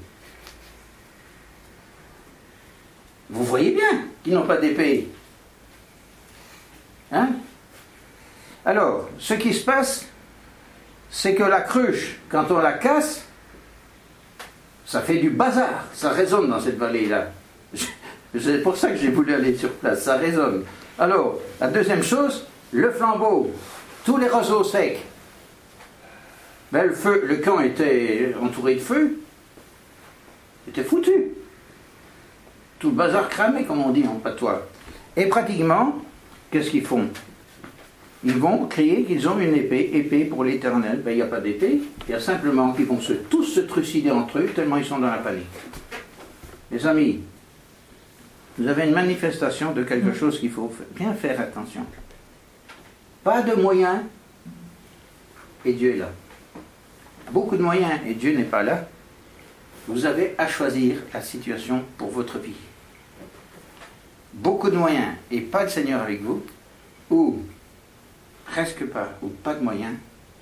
Vous voyez bien qu'ils n'ont pas d'épée. Hein? Alors, ce qui se passe, c'est que la cruche, quand on la casse, ça fait du bazar, ça résonne dans cette vallée-là. C'est pour ça que j'ai voulu aller sur place, ça résonne. Alors, la deuxième chose, le flambeau, tous les roseaux secs. Ben, le camp était entouré de feu, était foutu. Tout le bazar cramé, comme on dit en patois. Et pratiquement, qu'est-ce qu'ils font? Ils vont crier qu'ils ont une épée pour l'Éternel. Ben, il n'y a pas d'épée, il y a simplement qu'ils vont tous se trucider entre eux, tellement ils sont dans la panique. Les amis, vous avez une manifestation de quelque chose qu'il faut bien faire attention. Pas de moyens, et Dieu est là. Beaucoup de moyens, et Dieu n'est pas là. Vous avez à choisir la situation pour votre vie. Beaucoup de moyens, et pas de Seigneur avec vous, ou presque pas, ou pas de moyens,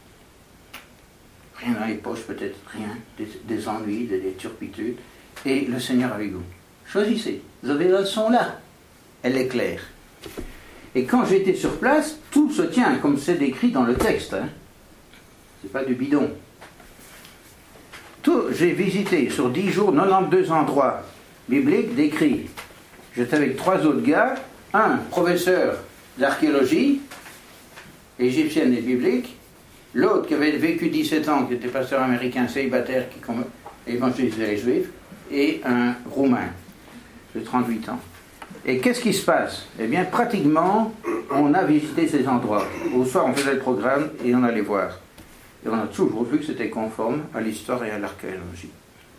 rien dans les poches peut-être, rien, des ennuis, des turpitudes, et le Seigneur avec vous. Choisissez, vous avez la leçon là, elle est claire. Et quand j'étais sur place, tout se tient comme c'est décrit dans le texte. Hein. C'est pas du bidon. J'ai visité sur 10 jours 92 endroits bibliques décrits. J'étais avec 3 autres gars, un professeur d'archéologie, égyptienne et biblique, l'autre qui avait vécu 17 ans, qui était pasteur américain célibataire, qui évangélisait les juifs, et un roumain de 38 ans. Et qu'est-ce qui se passe? Eh bien, pratiquement, on a visité ces endroits. Au soir, on faisait le programme et on allait voir. Et on a toujours vu que c'était conforme à l'histoire et à l'archéologie.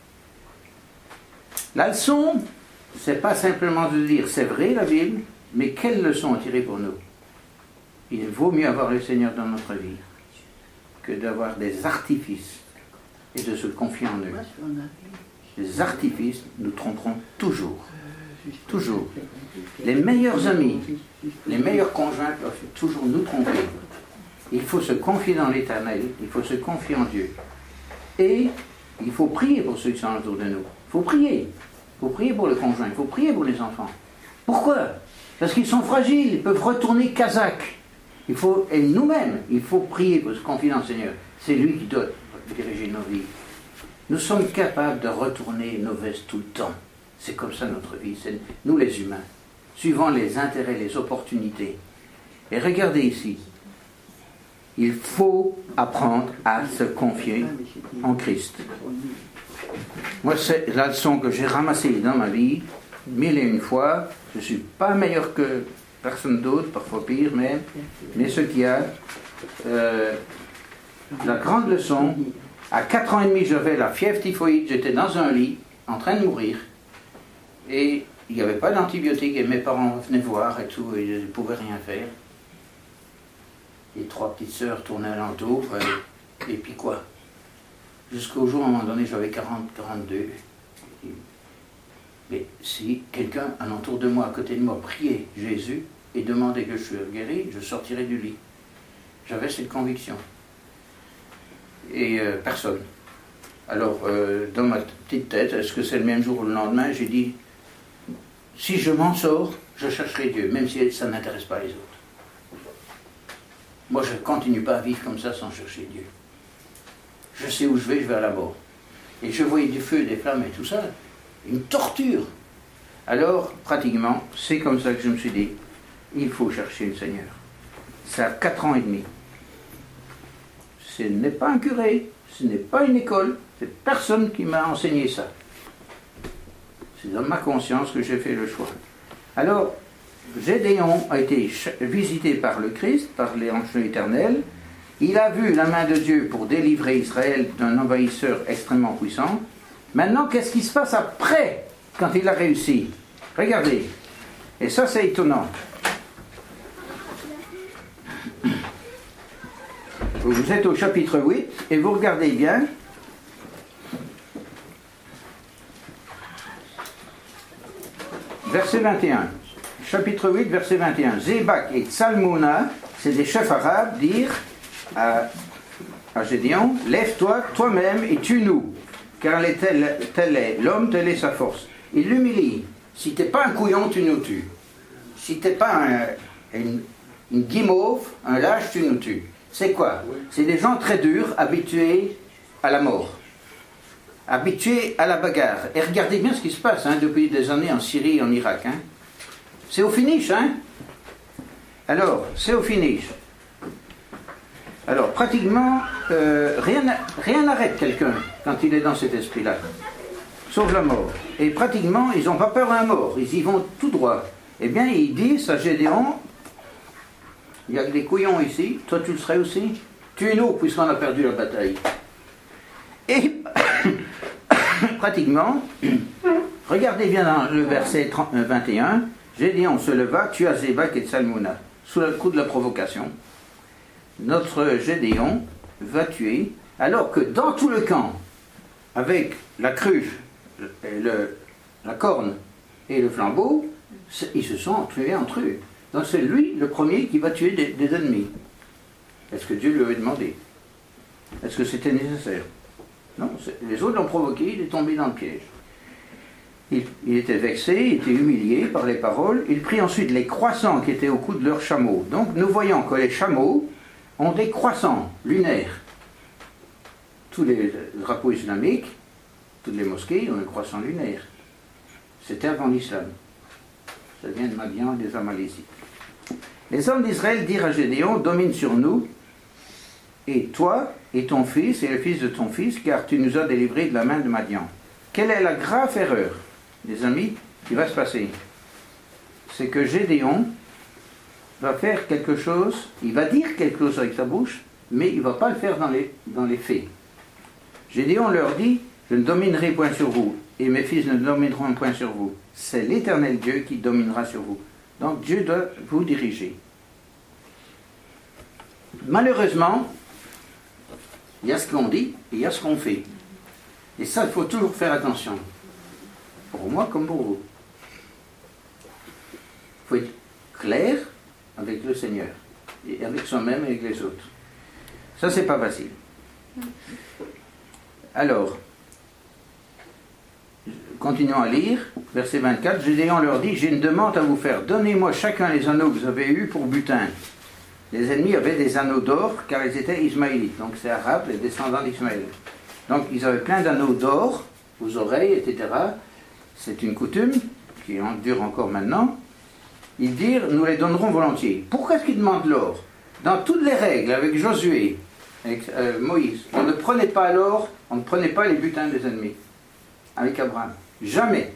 La leçon, c'est pas simplement de dire c'est vrai la Bible, mais quelle leçon à tirer pour nous? Il vaut mieux avoir le Seigneur dans notre vie que d'avoir des artifices et de se confier en eux. Les artifices nous tromperont toujours. Toujours. Les meilleurs amis, les meilleurs conjoints peuvent toujours nous tromper. Il faut se confier dans l'Éternel, il faut se confier en Dieu. Et il faut prier pour ceux qui sont autour de nous. Il faut prier. Il faut prier pour le conjoint, il faut prier pour les enfants. Pourquoi? Parce qu'ils sont fragiles, ils peuvent retourner kazakh. Et nous-mêmes, il faut prier pour se confier dans le Seigneur. C'est lui qui doit diriger nos vies. Nous sommes capables de retourner nos vestes tout le temps. C'est comme ça notre vie, c'est nous les humains, suivant les intérêts, les opportunités. Et regardez ici, il faut apprendre à se confier en Christ. Moi, c'est la leçon que j'ai ramassée dans ma vie, 1001 fois. Je ne suis pas meilleur que personne d'autre, parfois pire même, mais ce qu'il y a, la grande leçon, à 4 ans et demi, j'avais la fièvre typhoïde, j'étais dans un lit, en train de mourir, et il n'y avait pas d'antibiotiques, et mes parents venaient voir et tout, et je ne pouvais rien faire. Les 3 petites sœurs tournaient alentour, et puis quoi? Jusqu'au jour, à un moment donné, j'avais 40, 42. Mais si quelqu'un alentour de moi, à côté de moi, priait Jésus et demandait que je sois guéri, je sortirais du lit. J'avais cette conviction. Et personne. Alors, dans ma petite tête, est-ce que c'est le même jour ou le lendemain, j'ai dit, si je m'en sors, je chercherai Dieu, même si ça n'intéresse pas les autres. Moi, je ne continue pas à vivre comme ça sans chercher Dieu. Je sais où je vais à la mort. Et je voyais du feu, des flammes et tout ça, une torture. Alors, pratiquement, c'est comme ça que je me suis dit, il faut chercher le Seigneur. Ça a 4 ans et demi. Ce n'est pas un curé, ce n'est pas une école, c'est personne qui m'a enseigné ça. C'est dans ma conscience que j'ai fait le choix. Alors, Gédéon a été visité par le Christ, par l'ange éternel. Il a vu la main de Dieu pour délivrer Israël d'un envahisseur extrêmement puissant. Maintenant, qu'est-ce qui se passe après, quand il a réussi? Regardez. Et ça, c'est étonnant. Vous êtes au chapitre 8, et vous regardez bien. Verset 21. Chapitre 8, verset 21. Zébak et Tsalmouna, c'est des chefs arabes, dirent à Gédéon, lève-toi toi-même et tue-nous, car tel est l'homme, telle est sa force. Il l'humilie. Si t'es pas un couillon, tu nous tues. Si t'es pas une guimauve, un lâche, tu nous tues. C'est quoi? C'est des gens très durs, habitués à la mort, habitués à la bagarre. Et regardez bien ce qui se passe depuis des années en Syrie et en Irak. C'est au finish, Alors, c'est au finish. Alors, pratiquement, rien n'arrête quelqu'un quand il est dans cet esprit-là, sauf la mort. Et pratiquement, ils n'ont pas peur à la mort, ils y vont tout droit. Eh bien, ils disent à Gédéon, il y a des couillons ici, toi tu le serais aussi, tue-nous puisqu'on a perdu la bataille. Et pratiquement, regardez bien dans le verset 21, Gédéon se leva, tua Zébak et Tsalmouna, sous le coup de la provocation. Notre Gédéon va tuer, alors que dans tout le camp, avec la cruche, la corne et le flambeau, ils se sont tués entre eux. Donc c'est lui le premier qui va tuer des ennemis. Est-ce que Dieu lui avait demandé? Est-ce que c'était nécessaire? Non, les autres l'ont provoqué, il est tombé dans le piège. Il était vexé, il était humilié par les paroles. Il prit ensuite les croissants qui étaient au cou de leurs chameaux. Donc nous voyons que les chameaux ont des croissants lunaires. Tous les drapeaux islamiques, toutes les mosquées ont un croissant lunaire. C'était avant l'islam. Ça vient de Madian et des Amalécites. Les hommes d'Israël dirent à Gédéon, domine sur nous, et toi et ton fils et le fils de ton fils, car tu nous as délivrés de la main de Madian. Quelle est la grave erreur, les amis, qui va se passer? C'est que Gédéon va faire quelque chose, il va dire quelque chose avec sa bouche, mais il ne va pas le faire dans les faits. Gédéon leur dit, je ne dominerai point sur vous, et mes fils ne domineront point sur vous. C'est l'Éternel Dieu qui dominera sur vous. Donc Dieu doit vous diriger. Malheureusement, il y a ce qu'on dit et il y a ce qu'on fait. Et ça, il faut toujours faire attention. Pour moi comme pour vous. Il faut être clair avec le Seigneur. Et avec soi-même et avec les autres. Ça, c'est pas facile. Alors, continuons à lire. Verset 24. Gédéon leur dit, j'ai une demande à vous faire. Donnez-moi chacun les anneaux que vous avez eus pour butin. les ennemis avaient des anneaux d'or car ils étaient ismaélites. Donc c'est arabe, les descendants d'Ismaël. Donc ils avaient plein d'anneaux d'or aux oreilles, etc. C'est une coutume qui en dure encore maintenant. Ils dirent, nous les donnerons volontiers. Pourquoi est-ce qu'ils demandent l'or? Dans toutes les règles, avec Josué, avec Moïse, on ne prenait pas l'or, on ne prenait pas les butins des ennemis. Avec Abraham. Jamais.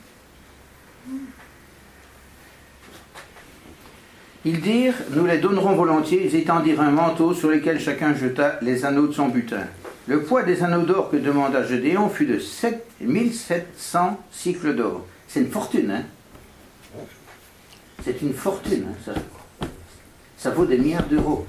Ils dirent, nous les donnerons volontiers. Ils étendirent un manteau sur lequel chacun jeta les anneaux de son butin. Le poids des anneaux d'or que demanda Gédéon fut de 1700 cycles d'or. C'est une fortune, hein? C'est une fortune, hein, ça. Ça vaut des milliards d'euros.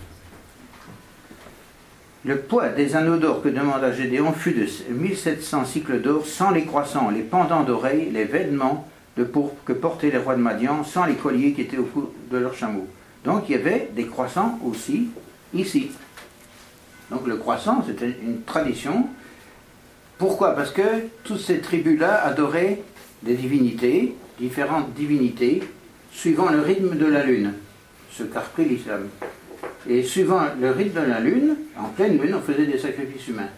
Le poids des anneaux d'or que demanda Gédéon fut de 1700 cycles d'or, sans les croissants, les pendants d'oreilles, les vêtements de pourpre que portaient les rois de Madian, sans les colliers qui étaient au cou de leurs chameaux. Donc il y avait des croissants aussi ici. Donc le croissant, c'était une tradition. Pourquoi? Parce que toutes ces tribus-là adoraient des divinités, différentes divinités, suivant le rythme de la lune, ce qu'a repris l'islam. Et suivant le rythme de la lune, en pleine lune, on faisait des sacrifices humains.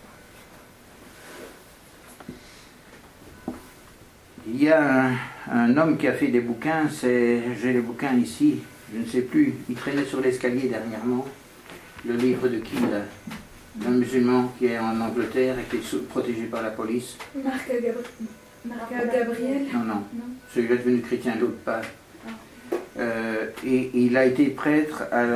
Il y a un homme qui a fait des bouquins, j'ai les bouquins ici, je ne sais plus, il traînait sur l'escalier dernièrement, le livre de qui là? D'un musulman qui est en Angleterre et qui est protégé par la police. Marc Gabriel. Non. Celui-là est devenu chrétien, l'autre pas. Et il a été prêtre à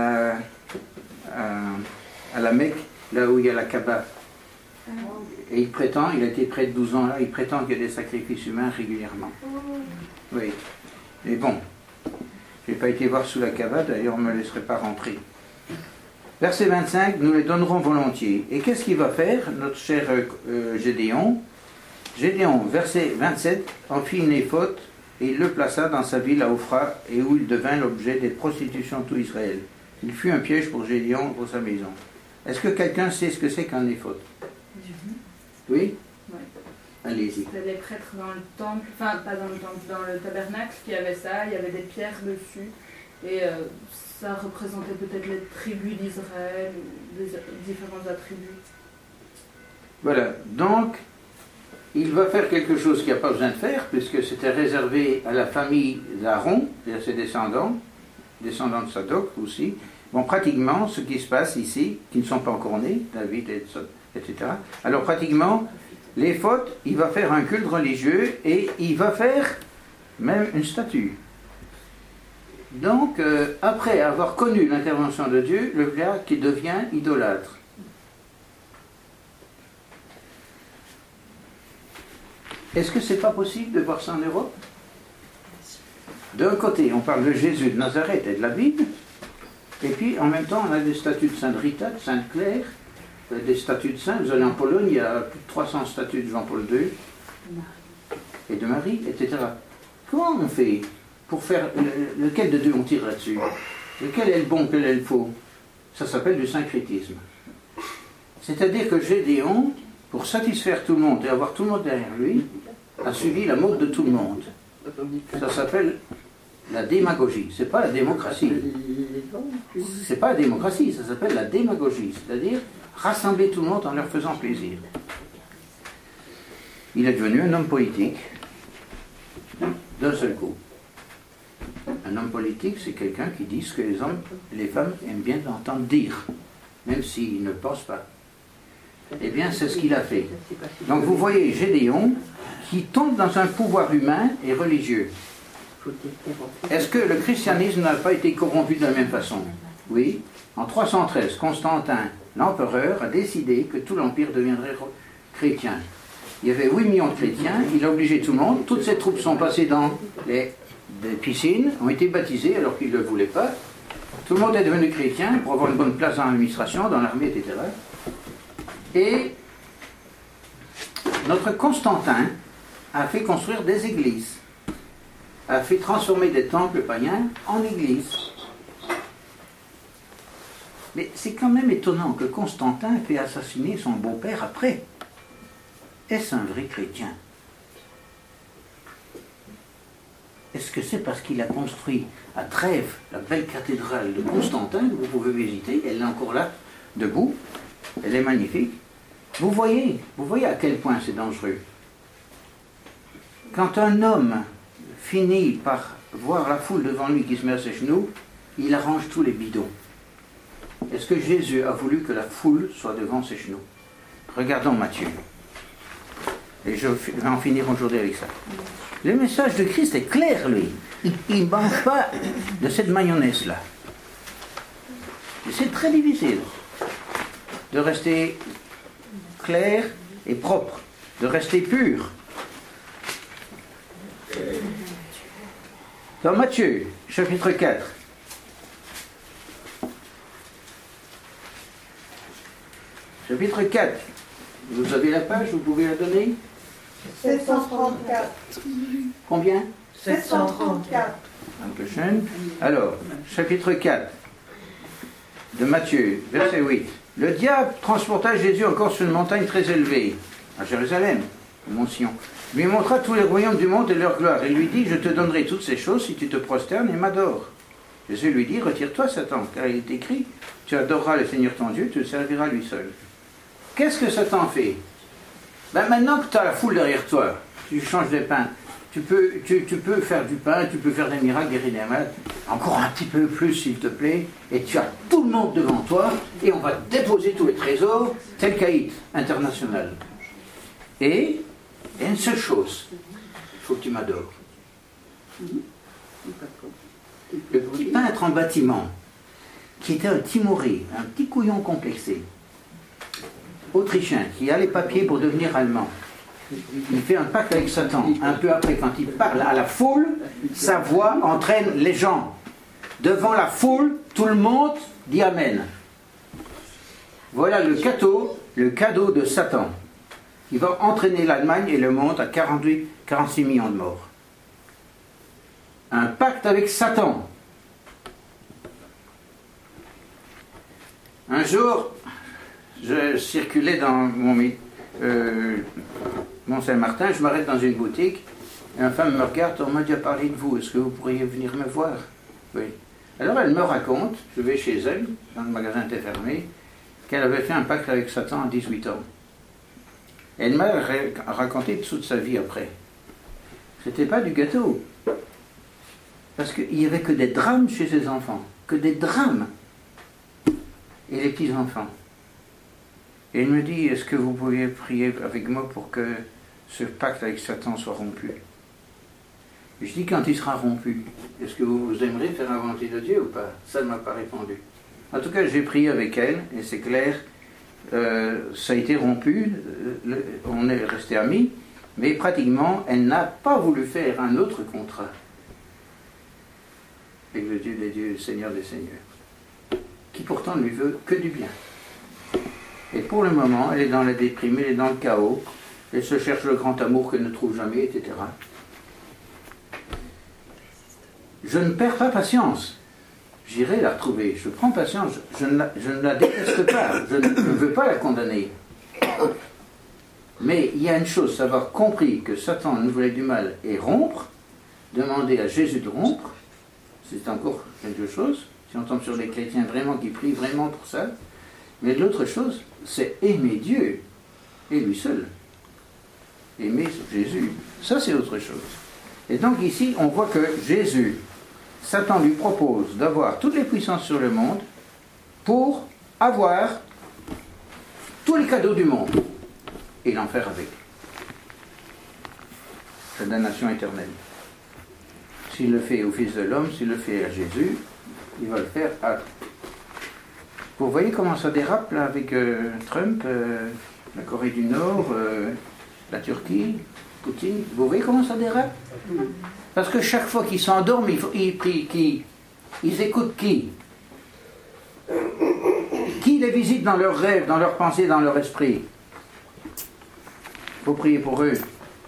la Mecque, là où il y a la Kaaba. Et il a été prêtre 12 ans là, il prétend qu'il y a des sacrifices humains régulièrement. Oui. Mais bon, je n'ai pas été voir sous la Kaaba, d'ailleurs on ne me laisserait pas rentrer. Verset 25, nous les donnerons volontiers. Et qu'est-ce qu'il va faire, notre cher Gédéon? Gédéon, verset 27, en fit une éphod et il le plaça dans sa ville à Ophra et où il devint l'objet des prostitutions de tout Israël. Il fut un piège pour Gédéon pour sa maison. Est-ce que quelqu'un sait ce que c'est qu'un éphod? Oui? Ouais. Allez-y. C'était les prêtres dans le temple, enfin pas dans le temple, dans le tabernacle qui avait ça, il y avait des pierres dessus et ça représentait peut-être les tribus d'Israël, des différents attributs. Voilà, donc il va faire quelque chose qu'il n'y a pas besoin de faire puisque c'était réservé à la famille d'Aaron, c'est-à-dire ses descendants de Sadoc aussi. Bon, pratiquement, ce qui se passe ici, qui ne sont pas encore nés, David, etc. Alors, pratiquement, l'éphod, il va faire un culte religieux et il va faire même une statue. Donc, après avoir connu l'intervention de Dieu, le gars qui devient idolâtre. Est-ce que c'est pas possible de voir ça en Europe? D'un côté, on parle de Jésus de Nazareth et de la Bible, et puis en même temps, on a des statues de Sainte Rita, de Sainte Claire, des statues de saints. Vous allez en Pologne, il y a plus de 300 statues de Jean-Paul II et de Marie, etc. Comment on fait pour faire lequel de deux on tire là-dessus? Lequel est le bon, lequel est le faux? Ça s'appelle du syncrétisme. C'est-à-dire que Gédéon, pour satisfaire tout le monde et avoir tout le monde derrière lui, a suivi la mode de tout le monde. Ça s'appelle la démagogie. C'est pas la démocratie. C'est pas la démocratie, ça s'appelle la démagogie. C'est-à-dire rassembler tout le monde en leur faisant plaisir. Il est devenu un homme politique d'un seul coup. Un homme politique, c'est quelqu'un qui dit ce que les hommes et les femmes aiment bien entendre dire, même s'ils ne pensent pas. Eh bien, c'est ce qu'il a fait. Donc vous voyez Gédéon qui tombe dans un pouvoir humain et religieux. Est-ce que le christianisme n'a pas été corrompu de la même façon? Oui. En 313, Constantin, l'empereur, a décidé que tout l'empire deviendrait chrétien. Il y avait 8 millions de chrétiens, il a obligé tout le monde, toutes ces troupes sont passées dans des piscines, ont été baptisées alors qu'ils ne le voulaient pas. Tout le monde est devenu chrétien pour avoir une bonne place dans l'administration, dans l'armée, etc. Et notre Constantin a fait construire des églises, a fait transformer des temples païens en églises. Mais c'est quand même étonnant que Constantin ait fait assassiner son beau-père après. Est-ce un vrai chrétien? Est-ce que c'est parce qu'il a construit à Trèves la belle cathédrale de Constantin, que vous pouvez visiter, elle est encore là, debout, elle est magnifique. Vous voyez à quel point c'est dangereux. Quand un homme finit par voir la foule devant lui qui se met à ses genoux, il arrange tous les bidons. Est-ce que Jésus a voulu que la foule soit devant ses genoux? Regardons Matthieu. Et je vais en finir aujourd'hui avec ça. Le message de Christ est clair, lui. Il ne mange pas de cette mayonnaise-là. Et c'est très difficile de rester clair et propre, de rester pur. Dans Matthieu, chapitre 4. Chapitre 4. Vous avez la page, vous pouvez la donner? 734. Combien? 734. Dankeschön. Alors, chapitre 4 de Matthieu, verset 8. Le diable transporta Jésus encore sur une montagne très élevée, à Jérusalem, au mont Sion. Lui montra tous les royaumes du monde et leur gloire, et lui dit, je te donnerai toutes ces choses si tu te prosternes et m'adores. Jésus lui dit, retire-toi Satan, car il est écrit, tu adoreras le Seigneur ton Dieu, tu le serviras lui seul. Qu'est-ce que Satan fait? Maintenant que tu as la foule derrière toi, tu changes des pains, tu peux faire du pain, tu peux faire des miracles, guérir des malades, encore un petit peu plus s'il te plaît, et tu as tout le monde devant toi, et on va déposer tous les trésors, tel caïd international. Et il y a une seule chose, il faut que tu m'adores. Le petit peintre en bâtiment, qui était un timoré, un petit couillon complexé, autrichien, qui a les papiers pour devenir allemand, il fait un pacte avec Satan. Un peu après, quand il parle à la foule, sa voix entraîne les gens. Devant la foule, tout le monde dit Amen. Voilà le cadeau de Satan. Il va entraîner l'Allemagne et le monde à 46 millions de morts. Un pacte avec Satan. Un jour, je circulais dans Mont-Saint-Martin, je m'arrête dans une boutique, et une femme me regarde, on m'a déjà parlé de vous, est-ce que vous pourriez venir me voir? Oui. Alors elle me raconte, je vais chez elle, quand le magasin était fermé, qu'elle avait fait un pacte avec Satan à 18 ans. Elle m'a raconté toute sa vie après. C'était pas du gâteau. Parce qu'il n'y avait que des drames chez ses enfants, que des drames. Et les petits-enfants. Et il me dit, est-ce que vous pourriez prier avec moi pour que ce pacte avec Satan soit rompu? Et je dis, quand il sera rompu, est-ce que vous aimeriez faire la volonté de Dieu ou pas? Ça ne m'a pas répondu. En tout cas, j'ai prié avec elle, et c'est clair, ça a été rompu, on est resté amis, mais pratiquement, elle n'a pas voulu faire un autre contrat avec le Dieu des dieux, le Seigneur des seigneurs, qui pourtant ne lui veut que du bien. Et pour le moment, elle est dans la déprime, elle est dans le chaos, elle se cherche le grand amour qu'elle ne trouve jamais, etc. Je ne perds pas patience. J'irai la retrouver. Je prends patience. Je ne la déteste pas. Je ne veux pas la condamner. Mais il y a une chose, savoir compris que Satan nous voulait du mal et rompre, demander à Jésus de rompre, c'est encore quelque chose. Si on tombe sur des chrétiens vraiment qui prient vraiment pour ça. Mais l'autre chose, c'est aimer Dieu et lui seul. Aimer Jésus. Ça, c'est autre chose. Et donc ici, on voit que Jésus, Satan lui propose d'avoir toutes les puissances sur le monde pour avoir tous les cadeaux du monde et l'en faire avec. La damnation éternelle. S'il le fait au Fils de l'homme, s'il le fait à Jésus, il va le faire à... Vous voyez comment ça dérape là avec Trump, la Corée du Nord, la Turquie, Poutine. Vous voyez comment ça dérape? Parce que chaque fois qu'ils s'endorment, ils prient qui? Ils écoutent qui? Qui les visite dans leurs rêves, dans leurs pensées, dans leur esprit? Il faut prier pour eux.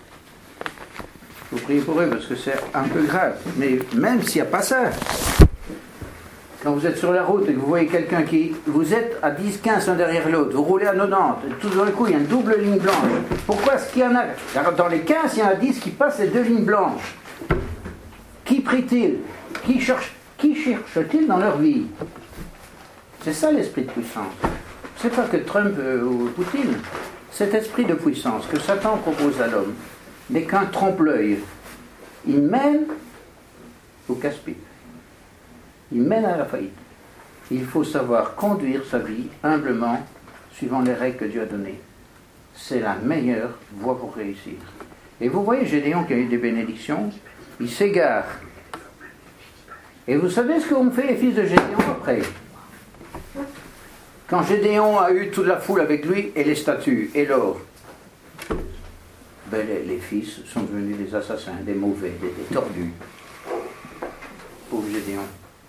Il faut prier pour eux parce que c'est un peu grave. Mais même s'il n'y a pas ça, quand vous êtes sur la route et que vous voyez quelqu'un qui... Vous êtes à 10-15 l'un derrière l'autre, vous roulez à 90, et tout d'un coup il y a une double ligne blanche. Pourquoi est-ce qu'il y en a... Dans les 15, il y en a 10 qui passent les deux lignes blanches. Qui prie-t-il? Qui cherche-t-il dans leur vie? C'est ça l'esprit de puissance. C'est pas que Trump ou Poutine. Cet esprit de puissance que Satan propose à l'homme n'est qu'un trompe-l'œil. Il mène au casse-pipe. Il mène à la faillite. Il faut savoir conduire sa vie humblement, suivant les règles que Dieu a données. C'est la meilleure voie pour réussir. Et vous voyez Gédéon qui a eu des bénédictions, il s'égare. Et vous savez ce qu'ont fait les fils de Gédéon après? Quand Gédéon a eu toute la foule avec lui, et les statues, et l'or, ben les fils sont devenus des assassins, des mauvais, des tordus. Pauvre Gédéon.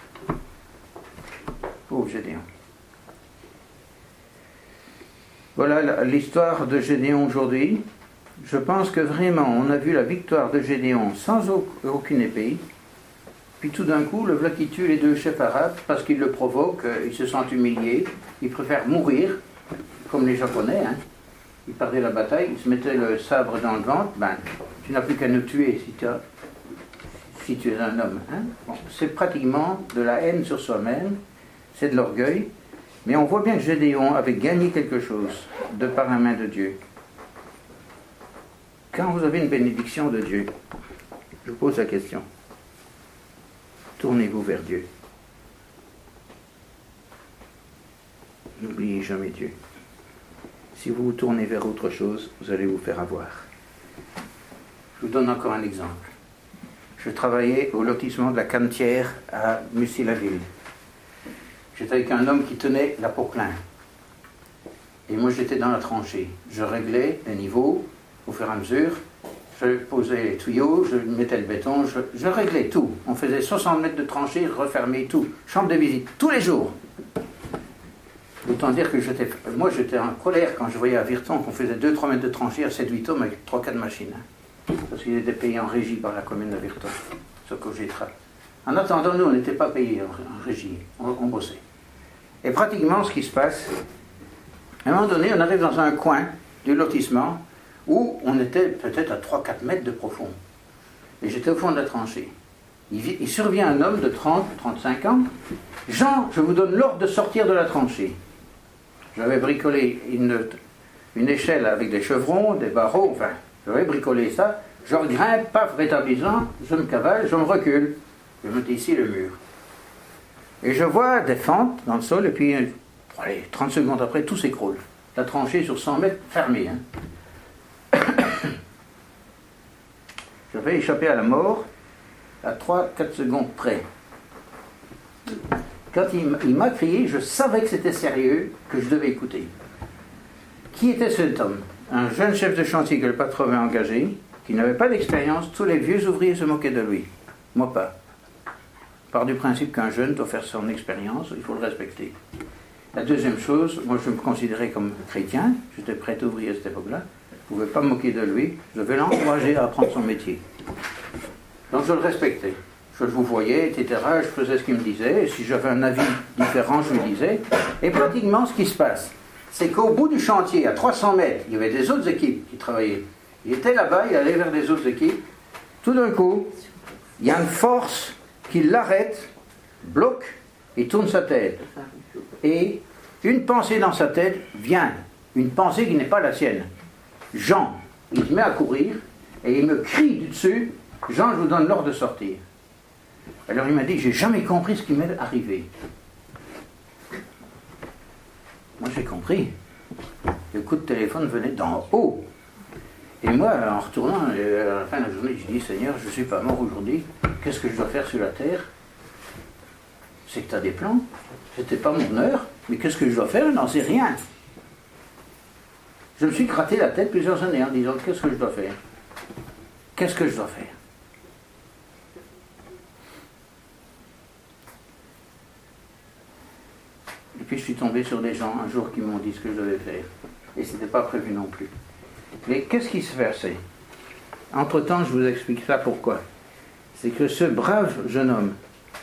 Pauvre Gédéon. Voilà l'histoire de Gédéon aujourd'hui. Je pense que vraiment, on a vu la victoire de Gédéon sans aucune épée. Puis tout d'un coup, le voilà qui tue les deux chefs arabes parce qu'ils le provoquent, ils se sentent humiliés, ils préfèrent mourir, comme les Japonais. Hein. Ils perdaient la bataille, ils se mettaient le sabre dans le ventre, ben, tu n'as plus qu'à nous tuer si tu es un homme. Hein. Bon, c'est pratiquement de la haine sur soi-même, c'est de l'orgueil, mais on voit bien que Gédéon avait gagné quelque chose de par la main de Dieu. Quand vous avez une bénédiction de Dieu, je vous pose la question. Tournez-vous vers Dieu. N'oubliez jamais Dieu. Si vous vous tournez vers autre chose, vous allez vous faire avoir. Je vous donne encore un exemple. Je travaillais au lotissement de la Canetière à Mussy-la-Ville. J'étais avec un homme qui tenait la Poquelin. Et moi j'étais dans la tranchée. Je réglais les niveaux au fur et à mesure. Je posais les tuyaux, je mettais le béton, je réglais tout. On faisait 60 mètres de tranchée, refermé tout. Chambre de visite, tous les jours. Autant dire que moi j'étais en colère quand je voyais à Virton qu'on faisait 2-3 mètres de tranchée à 7-8 hommes avec 3-4 machines. Hein. Parce qu'ils étaient payés en régie par la commune de Virton, ce Cogitra. En attendant, nous, on n'était pas payés en régie, on bossait. Et pratiquement, ce qui se passe, à un moment donné, on arrive dans un coin du lotissement où on était peut-être à 3-4 mètres de profond. Et j'étais au fond de la tranchée. Il survient un homme de 30-35 ans. Jean, je vous donne l'ordre de sortir de la tranchée. J'avais bricolé une échelle avec des chevrons, des barreaux, enfin, j'avais bricolé ça. Je grimpe, paf, rétablissant, je me cavale, je me recule. Je mets ici le mur. Et je vois des fentes dans le sol, et puis, allez, 30 secondes après, tout s'écroule. La tranchée sur 100 mètres, fermée. Hein. J'avais échappé à la mort à 3-4 secondes près. Quand il m'a crié, je savais que c'était sérieux, que je devais écouter. Qui était cet homme? Un jeune chef de chantier que le patron avait engagé, qui n'avait pas d'expérience. Tous les vieux ouvriers se moquaient de lui. Moi pas. Par du principe qu'un jeune doit faire son expérience, il faut le respecter. La deuxième chose, moi je me considérais comme chrétien, j'étais prêtre ouvrier à cette époque-là. Je ne pouvais pas me moquer de lui, je devais l'encourager à apprendre son métier. Donc je le respectais. Je le voyais, etc. Je faisais ce qu'il me disait. Et si j'avais un avis différent, je lui disais. Et pratiquement, ce qui se passe, c'est qu'au bout du chantier, à 300 mètres, il y avait des autres équipes qui travaillaient. Il était là-bas, il allait vers des autres équipes. Tout d'un coup, il y a une force qui l'arrête, bloque, et tourne sa tête. Et une pensée dans sa tête vient. Une pensée qui n'est pas la sienne. Jean, il se met à courir et il me crie du dessus, Jean, je vous donne l'ordre de sortir. Alors il m'a dit, j'ai jamais compris ce qui m'est arrivé. Moi j'ai compris. Le coup de téléphone venait d'en haut. Et moi, en retournant à la fin de la journée, je dis, Seigneur, je ne suis pas mort aujourd'hui, qu'est-ce que je dois faire sur la terre? C'est que tu as des plans, c'était pas mon heure, mais qu'est-ce que je dois faire? Je n'en sais rien. Je me suis gratté la tête plusieurs années en disant, qu'est-ce que je dois faire? Qu'est-ce que je dois faire? Et puis je suis tombé sur des gens un jour qui m'ont dit ce que je devais faire. Et ce n'était pas prévu non plus. Mais qu'est-ce qui se passait? Entre-temps, je vous explique ça pourquoi. C'est que ce brave jeune homme,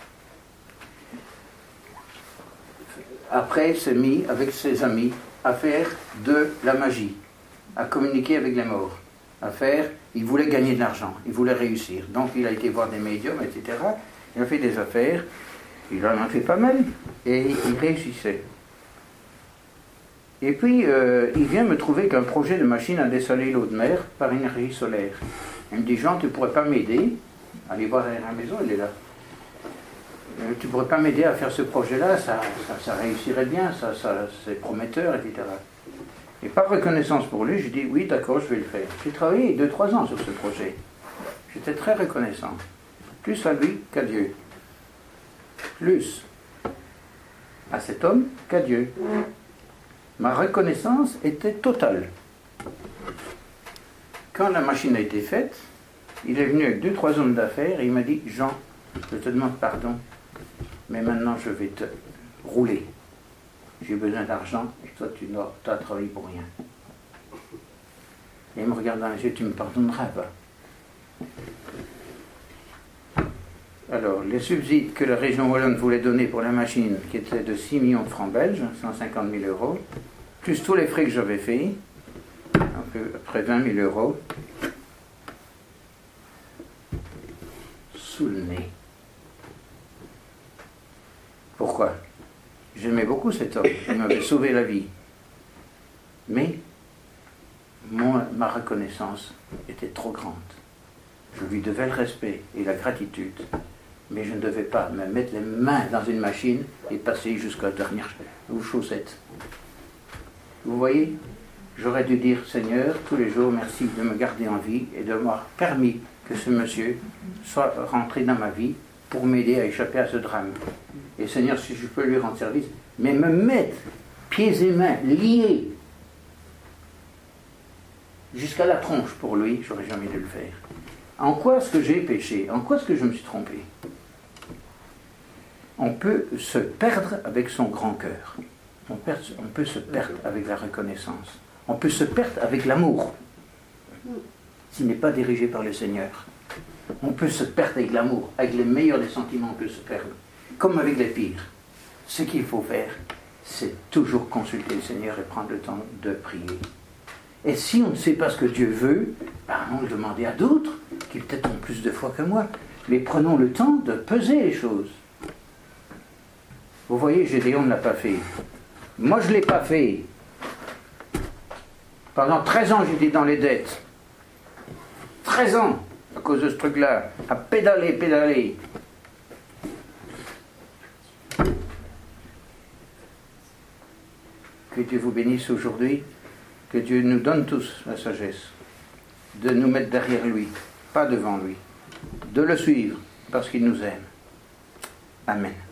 après, s'est mis avec ses amis à faire de la magie, à communiquer avec les morts, à faire Il voulait gagner de l'argent, il voulait réussir. Donc il a été voir des médiums, etc. Il a fait des affaires, il en a fait pas mal, et il réussissait. Et puis, il vient me trouver qu'un projet de machine à dessaler l'eau de mer par énergie solaire. Il me dit, Jean, tu ne pourrais pas m'aider? Allez voir à la maison, il est là. Tu ne pourrais pas m'aider à faire ce projet-là, ça réussirait bien, c'est prometteur, etc. Et par reconnaissance pour lui, je dis, oui, d'accord, je vais le faire. J'ai travaillé 2-3 ans sur ce projet. J'étais très reconnaissant. Plus à lui qu'à Dieu. Plus à cet homme qu'à Dieu. Ma reconnaissance était totale. Quand la machine a été faite, il est venu avec 2-3 hommes d'affaires et il m'a dit, Jean, je te demande pardon, mais maintenant je vais te rouler. J'ai besoin d'argent et toi tu as travaillé pour rien. Et il me regarde dans les yeux, tu me pardonneras pas. Alors, les subsides que la région wallonne voulait donner pour la machine, qui était de 6 millions de francs belges, 150 000 euros, plus tous les frais que j'avais faits, à peu près 20 000 euros, sous le nez. Pourquoi? J'aimais beaucoup cet homme, il m'avait sauvé la vie. Mais ma reconnaissance était trop grande. Je lui devais le respect et la gratitude. Mais je ne devais pas me mettre les mains dans une machine et passer jusqu'à la dernière chaussette. Vous voyez, j'aurais dû dire, Seigneur, tous les jours, merci de me garder en vie et de m'avoir permis que ce monsieur soit rentré dans ma vie pour m'aider à échapper à ce drame. Et Seigneur, si je peux lui rendre service, mais me mettre pieds et mains liés jusqu'à la tronche pour lui, j'aurais jamais dû le faire. En quoi est-ce que j'ai péché? En quoi est-ce que je me suis trompé? On peut se perdre avec son grand cœur. On peut se perdre avec la reconnaissance. On peut se perdre avec l'amour, s'il n'est pas dirigé par le Seigneur. On peut se perdre avec l'amour, avec les meilleurs des sentiments, on peut se perdre. Comme avec les pires. Ce qu'il faut faire, c'est toujours consulter le Seigneur et prendre le temps de prier. Et si on ne sait pas ce que Dieu veut, on le demander à d'autres, qui peut-être ont plus de foi que moi. Mais prenons le temps de peser les choses. Vous voyez, Gédéon ne l'a pas fait. Moi, je ne l'ai pas fait. Pendant 13 ans, j'étais dans les dettes. 13 ans, à cause de ce truc-là, à pédaler. Que Dieu vous bénisse aujourd'hui, que Dieu nous donne tous la sagesse de nous mettre derrière lui, pas devant lui, de le suivre parce qu'il nous aime. Amen.